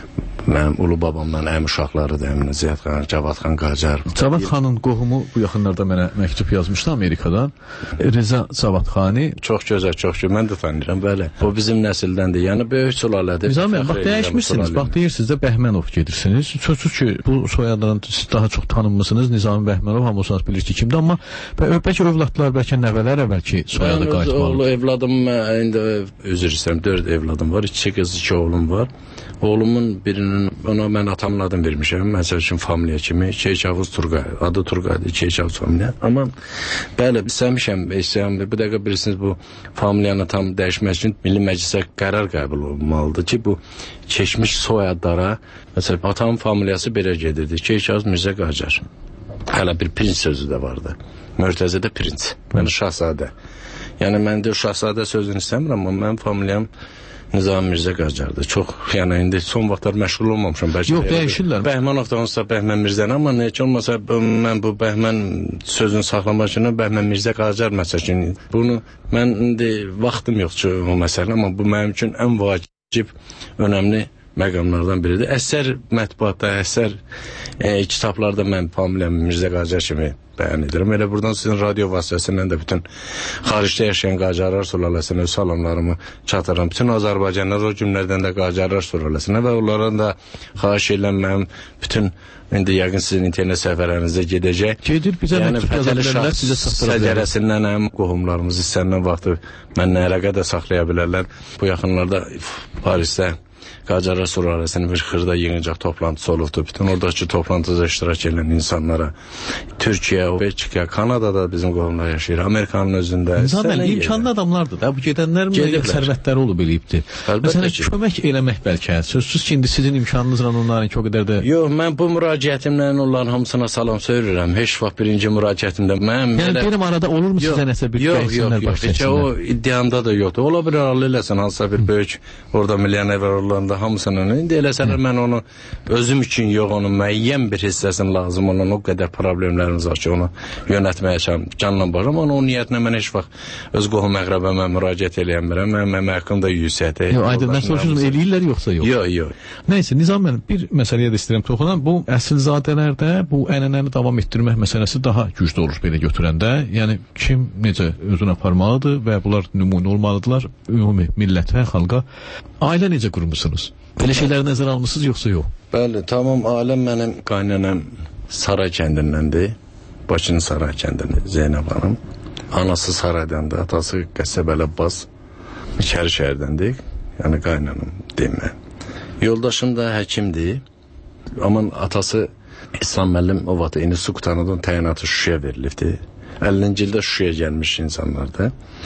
mənim ulu babamdan əm uşaqlarıdır, əminə Ziyad xan, Cavad xan Qacar. Cavad xanın qohumu bu yaxınlarda mənə məktub yazmışdı Amerikadan. Reza Cavad xani. Çox gözəl, çox gözəl. Mən də tanıyıram, bəli. O bizim nəsildəndir. Yəni böyük sülalədir. Nizami, bax dəyişmişsiniz. Bax deyirsiniz də Bəhmənov gedirsiniz. Sözsüz ki, bu soyaddan siz daha çox tanınmısınız. Nizami Bəhmənov hamısınız bilir ki, kimdir, amma bəlkə övladlar, bəlkə nəvələr əvvəlki soyadı qayıtmalı. Oğlu evladım, indi üzr istəyirəm, dörd evladım var, iki qız, iki oğlum var. Oğlumun birinin, ona mən atamın adını vermişəm, məsəl üçün familiya kimi, Keyçavuz Turqay, adı Turqaydır, Keyçavuz familiya. Amma bəli, istəmişəm, istəyəm, bir dəqiqə bilirsiniz, bu familiyanı tam dəyişmək üçün Milli Məclisə qərar qəbul olmalıdır ki, bu keçmiş soyadlara, məsələn, atamın familiyası belə gedirdi, Keyçavuz Mirzə Qacar. Hələ bir prinç sözü də vardı. Mörtəzədə prinç, yəni şahzadə. Yəni, mən də şahzadə sözünü istəmirəm, amma mənim familiyam Nizami Mirzə Qacardır. Çox, yəni indi son vaxtlar məşğul olmamışam. Bəlkə yox, dəyişirlər. Bəhmanov da onsa Bəhmən Mirzəni, amma nə ki olmasa mən bu Bəhmən sözünü saxlamaq üçün Bəhmən Mirzə Qacar məsəl üçün. Bunu mən indi vaxtım yoxdur o məsələ, amma bu mənim üçün ən vacib, önəmli məqamlardan biridir. Əsər mətbuatda, əsər e, kitablarda mən familiyamı Mirzə Qacar kimi bəyan edirəm. Elə buradan sizin radio vasitəsindən də bütün xaricdə yaşayan Qacarlar sülaləsinə öz salamlarımı çatırım. Bütün Azərbaycanlar o cümlədən də Qacarlar sülaləsinə və onların da xahiş edirəm mənim bütün indi yəqin sizin internet səhifələrinizə gedəcək. Gedir, bizə yəni, məktub yaza bilərlər, sizə çatdıra bilərlər. Səcərəsindən həm qohumlarımız istənilən vaxtı mənlə əlaqə də saxlaya bilərlər. Bu yaxınlarda Parisdə Qacarlar sülaləsinin bir xırda yığıncaq toplantısı olubdur. Bütün oradakı toplantıda iştirak edən insanlara Türkiyə, Belçika, Kanadada bizim qohumlar yaşayır, Amerikanın özündə. Zaten imkanlı adamlardır da, bu gedənlər sərvətləri olub eləyibdir. Məsələn, kömək eləmək bəlkə, sözsüz ki, indi sizin imkanınızla onların ki, o qədər də... Yox, mən bu müraciətimlə onların hamısına salam söylürəm. Heç vaxt birinci müraciətimdə mən... Yəni, benim arada olur mu sizə nəsə bir yox, yox, yox, o iddiamda da yoxdur. Ola bir arlı eləsən, hansısa bir böyük orada milyoner olanda hamısının, indi eləsələr mən onu özüm üçün yox, onun müəyyən bir hissəsini lazım olan o qədər problemlərimiz var ki, onu yönətməyə canla başım, amma o niyyətinə mən heç vaxt öz qohum əqrəbəmə müraciət eləyəmirəm, mən mənim haqqımda yüksəkdir. Yox, aydın, mən soruşurum, eləyirlər yoxsa yox? Yox, yox. Nəysə, Nizam mən bir məsələyə də istəyirəm toxunan, bu əsilzadələrdə bu ənənəni davam etdirmək məsələsi daha güclü olur belə götürəndə, yəni kim necə özünü aparmalıdır və bunlar nümunə olmalıdırlar ümumi millətə, xalqa. Ailə necə qurmusunuz? Belə şeyləri nəzərə almışsınız yoxsa yox? Bəli, tamam, ailəm mənim qaynanəm Saray kəndindəndir. Bakının Saray kəndində Zeynəb xanım. Anası Saraydandır, atası Qəsəbəli Abbas İçəri şəhərdəndir. Yəni qaynanım demə. Yoldaşım da həkimdir. Amma atası İslam müəllim o vaxt İnstitut qurtarandan təyinatı Şuşaya verilibdi. əllinci ildə Şuşaya gəlmiş insanlardır.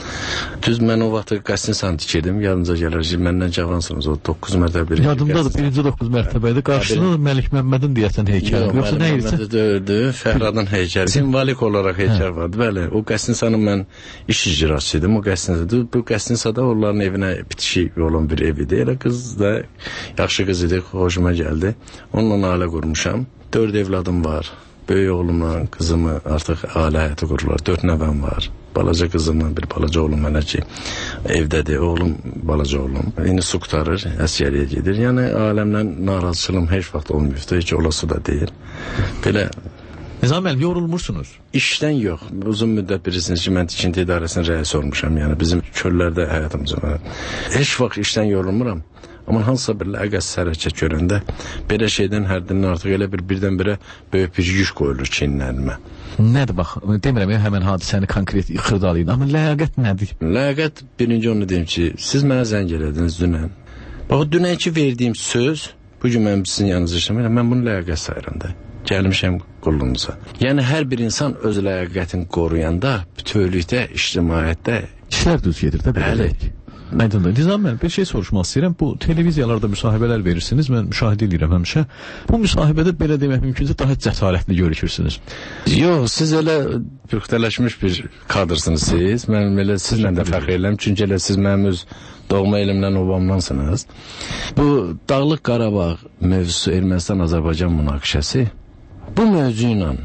Düz mən o vaxt qəsrin sanat tikirdim, yadınıza gəlir ki, məndən cavansınız, o doqquz mərtəbə birinci. Yadımdadır, birinci doqquz mərtəbəydi. Qarşısında da Məlik Məmmədin deyəsən heykəl. Yox, Məlik Məmmədi dördü, Fəhradın heykəli. Simvolik olaraq heykəl vardı. Bəli, o qəsrin sanı mən iş icraçıydım, o qəsrin sanı. Bu qəsrin sada onların evinə bitişi olan bir ev idi. Elə qız da yaxşı qız idi, xoşuma gəldi. Onunla ailə qurmuşam. Dörd evladım var. Böyük oğlumla qızımı artıq ailə həyatı qururlar. Dörd nəvəm var. Balaca qızımla bir balaca oğlum mənə ki, evdədir. Oğlum, balaca oğlum. İndi su qutarır, əsgəriyə gedir. Yəni, aləmlə narazılığım heç vaxt olmuyordu. Heç olası da deyil. Belə... Nizam müəllim, yorulmursunuz? İşdən yox. Uzun müddət bilirsiniz ki, mən tikinti idarəsinin rəisi olmuşam. Yəni, bizim çöllərdə həyatımız var. Heç vaxt işdən yorulmuram. Amma hansısa bir ləqəs hərəkət görəndə belə şeydən hərdindən artıq elə bir birdən-birə böyük bir yük qoyulur çiyinlərimə. Nədir bax, demirəm ya həmən hadisəni konkret xırdalayın, amma ləyaqət nədir? Ləyaqət birinci onu deyim ki, siz mənə zəng elədiniz dünən. Bax, dünənki verdiyim söz, bugün mən sizin yanınızda işləmirəm, mən bunu ləyaqət sayıram da. gəlmişəm qulluğunuza. Yəni hər bir insan öz ləyaqətini qoruyanda bütövlükdə ictimaiyyətdə işlər düz gedir də belə. Aydındır. Nizam mən bir şey soruşmaq istəyirəm. Bu televiziyalarda müsahibələr verirsiniz. Mən müşahidə edirəm həmişə. Bu müsahibədə belə demək mümkündür, daha cəsarətli görüşürsünüz. Yox, siz elə püxtələşmiş bir kadrsınız siz. Mən elə sizlə də fəxr edirəm. Çünki elə siz mənim öz doğma elimdən obamdansınız. Bu Dağlıq Qarabağ mövzusu Ermənistan-Azərbaycan münaqişəsi bu mövzu ilə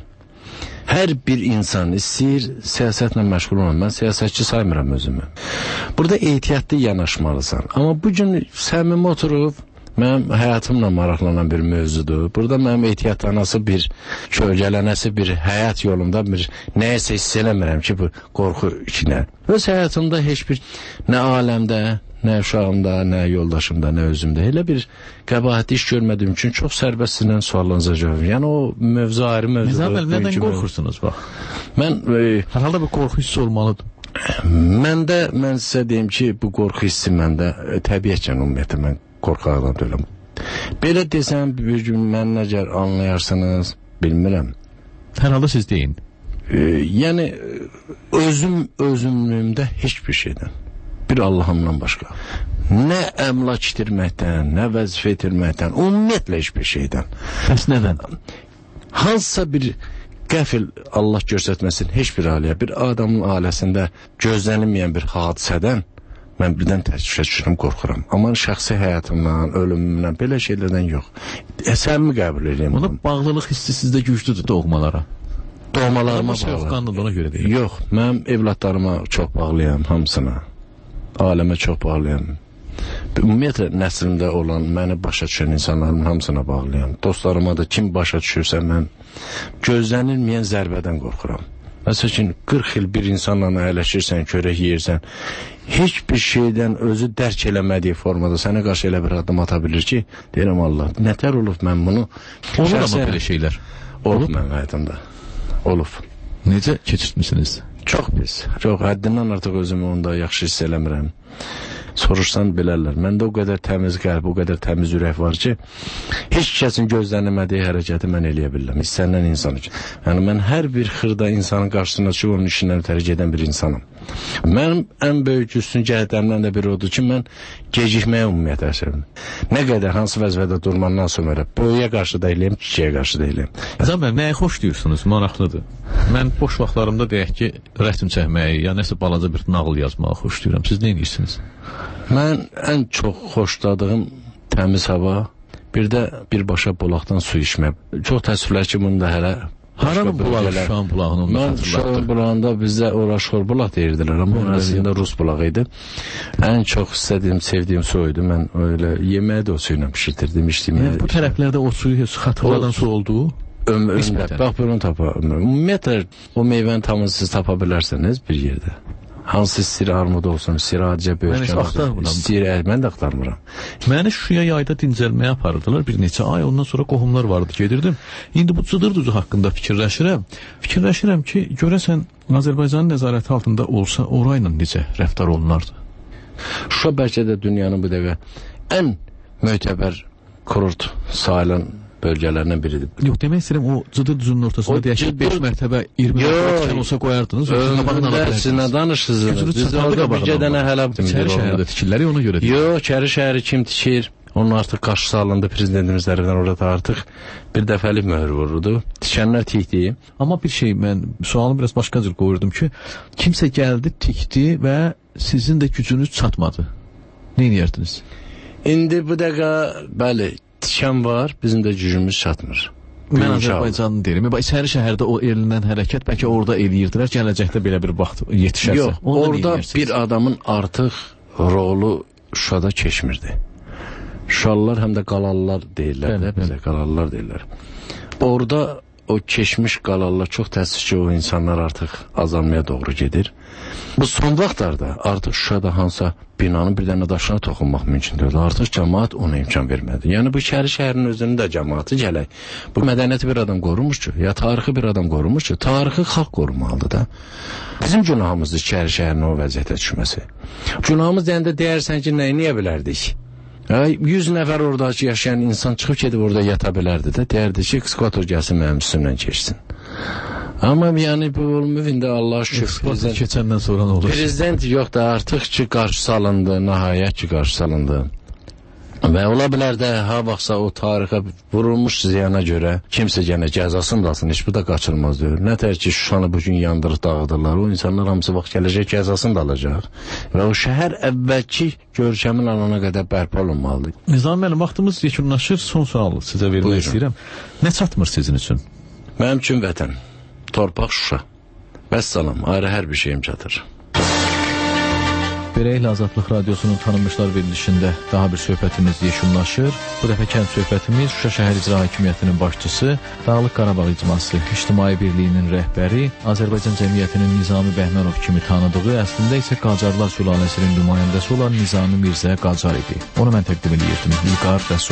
hər bir insan istəyir siyasətlə məşğul olan. Mən siyasətçi saymıram özümü. Burada ehtiyatlı yanaşmalısan. Amma bu gün səmimi oturub, mənim həyatımla maraqlanan bir mövzudur. Burada mənim ehtiyatlanası bir, kölgələnəsi bir həyat yolunda bir nəyəsə hiss eləmirəm ki, bu qorxu içinə. Öz həyatımda heç bir nə aləmdə, nə uşağımda, nə yoldaşımda, nə özümdə elə bir qəbahətli iş görmədiyim üçün çox sərbəst sizlə suallarınıza cavab. Yəni o mövzu ayrı mövzudur. Nizam bəy, nədən qorxursunuz bax? Mən e, hər halda bir qorxu hissi olmalıdır. Məndə, mən sizə deyim ki, bu qorxu hissi məndə e, təbiətcən ümumiyyətlə mən qorxaqdan deyiləm. Belə desəm bir gün mən necə anlayarsınız, bilmirəm. Hər halda siz deyin. E, yəni özüm özümlüyümdə heç bir şeydən. Bir Allahımdan başqa. Nə əmlak itirməkdən, nə vəzifə itirməkdən, ümumiyyətlə heç bir şeydən. Bəs nədən? Hansısa bir qəfil Allah göstərməsin heç bir ailəyə, bir adamın ailəsində gözlənilməyən bir hadisədən mən birdən təşvişə düşürəm, qorxuram. Amma şəxsi həyatımdan, ölümümdən, belə şeylərdən yox. Səmimi qəbul edeyim. Ona bağlılıq hissi sizdə güclüdür doğmalara. Doğmalarıma bağlı. Ona görə deyim. Yox, mənim evlatlarıma çox bağlıyam, hamısına. Aləmə çox bağlıyam. Ümumiyyətlə nəslimdə olan, məni başa düşən insanların hamısına bağlıyam. Dostlarıma da kim başa düşürsə mən gözlənilməyən zərbədən qorxuram. Məsəl üçün qırx il bir insanla əyləşirsən, körək yeyirsən, heç bir şeydən özü dərk eləmədiyi formada sənə qarşı elə bir addım ata bilir ki, deyirəm Allah, nətər olub mən bunu... Olur ama belə şeylər. Olub mənim həyatımda. Olub. Necə keçirtmişsiniz? Çox pis. Çox həddindən artıq özümü onda yaxşı hiss eləmirəm. Soruşsan bilərlər. Məndə o qədər təmiz qəlb, o qədər təmiz ürək var ki, heç kəsin gözlənilmədiyi hərəkəti mən eləyə bilirəm. İstənilən insan üçün. Yəni mən hər bir xırda insanın qarşısına çıxıb onun işindən tərcih edən bir insanım. Mənim ən böyük üstün cəhətlərimdən də biri odur ki, mən gecikməyə ümumiyyətlə əsərim. Nə qədər hansı vəzifədə durmandan sonra böyüyə qarşı da eləyəm, kiçiyə qarşı da eləyəm. Nizam bəy, nəyə xoş deyirsunuz? Maraqlıdır. Mən boş vaxtlarımda deyək ki, rəsm çəkməyi, ya nəsə balaca bir nağıl yazmağı xoş deyirəm. Siz nə edirsiniz? Mən ən çox xoşladığım təmiz hava, bir də birbaşa bulaqdan su içmək. Çox təəssüflər ki, bunu da hələ haranın bulağı, Şuşanın bulağını onu mən Şuşanın bulağında bizdə ora şor bulaq deyirdilər, amma əslində Rus bulağı idi. Ən çox istədiyim, sevdiyim su oydu. Mən öyle yeməyi də o suyla pişirtirdim, içdiyim. Bu tərəflərdə o suyu xatırladan su oldu? Ömrümdə, bax bunu tapa. Ümumiyyətlə, o meyvəni tamını siz tapa bilərsiniz bir yerdə. Hansı istəyir armud olsun, istəyir adicə böyükən olsun, istəyir, mən də axtarmıram. Məni Şuşaya yayda dincəlməyə aparırdılar bir neçə ay, ondan sonra qohumlar vardı, gedirdim. İndi bu cıdır düzü haqqında fikirləşirəm. Fikirləşirəm ki, görəsən Azərbaycanın nəzarəti altında olsa, orayla necə rəftar olunardı? Şuşa bəlkə də dünyanın bu dəqiqə ən mötəbər kurort sayılan bölgələrindən biridir. Yox, demək istəyirəm, o cıdır düzünün ortasında deyək ki, beş mərtəbə, iyirmi mərtəbə olsa qoyardınız. Ömründə siz nə danışırsınız? Biz orada bir dənə hələ... İçəri şəhərdə tikirləri ona görə deyil. Yox, İçəri şəhəri kim tikir? Onun artıq qarşısı alındı prezidentimiz tərəfindən, orada artıq bir dəfəlik möhür vururdu. Tikənlər tikdi. Amma bir şey, mən sualımı biraz başqa cür qoyurdum ki, kimsə gəldi, tikdi və sizin də gücünüz çatmadı. Nə edirdiniz? İndi bu dəqiqə, bəli, tikən var, bizim də gücümüz çatmır. Mən Azərbaycanlı deyirəm. İçəri şəhərdə o elinən hərəkət bəlkə orada eləyirdilər, gələcəkdə belə bir vaxt yetişərsə. Yox, orada bir adamın artıq rolu Şuşada keçmirdi. Şuşalılar həm də qalalılar deyirlər də, bizə qalalılar deyirlər. Orada o keçmiş qalalılar, çox təəssüf ki, o insanlar artıq azalmaya doğru gedir. Bu son vaxtlarda artıq Şuşada hansısa binanın bir dənə daşına toxunmaq mümkündür. Artıq cəmaat ona imkan vermədi. Yəni bu İçəri şəhərin özünün də cəmaatı gələk. Bu mədəniyyəti bir adam qorumuş ki, ya tarixi bir adam qorumuş ki, tarixi xalq qorumalıdır da. Bizim günahımızdır İçəri şəhərin o vəziyyətə düşməsi. Günahımız deyəndə deyərsən ki, nəyi niyə bilərdik? yüz nəfər oradakı yaşayan insan çıxıb gedib orada yata bilərdi də, deyərdi ki, ekskvator gəlsin mənim üstümdən keçsin. Amma yəni bu olmuyor, indi Allah şükür. Ekskvator keçəndən sonra nə olur? Prezident yox da artıq ki, qarşı salındı, nəhayət ki, qarşı salındı. Və ola bilər də, ha baxsa o tarixə vurulmuş ziyana görə kimsə yenə cəzasını da alsın, heç bu da qaçılmaz deyir. Nətər ki, Şuşanı bugün yandırıb dağıdırlar, o insanlar hamısı vaxt gələcək cəzasını da alacaq. Və o şəhər əvvəlki görkəmin alana qədər bərpa olunmalıdır. Nizam müəllim, vaxtımız yekunlaşır, son sualı sizə vermək istəyirəm. Nə çatmır sizin üçün? Mənim üçün vətən, torpaq Şuşa. Vəssalam, ayrı hər bir şeyim çatır. Beləliklə Azadlıq Radiosunun tanınmışlar verilişində daha bir söhbətimiz yekunlaşır. Bu dəfə kənd söhbətimiz Şuşa şəhər icra hakimiyyətinin başçısı, Dağlıq Qarabağ İcması İctimai Birliyinin rəhbəri, Azərbaycan Cəmiyyətinin Nizami Bəhmənov kimi tanıdığı, əslində isə Qacarlar sülaləsinin nümayəndəsi olan Nizami Mirzə Qacar idi. Onu mən təqdim edirdim. İlqar Rəsul.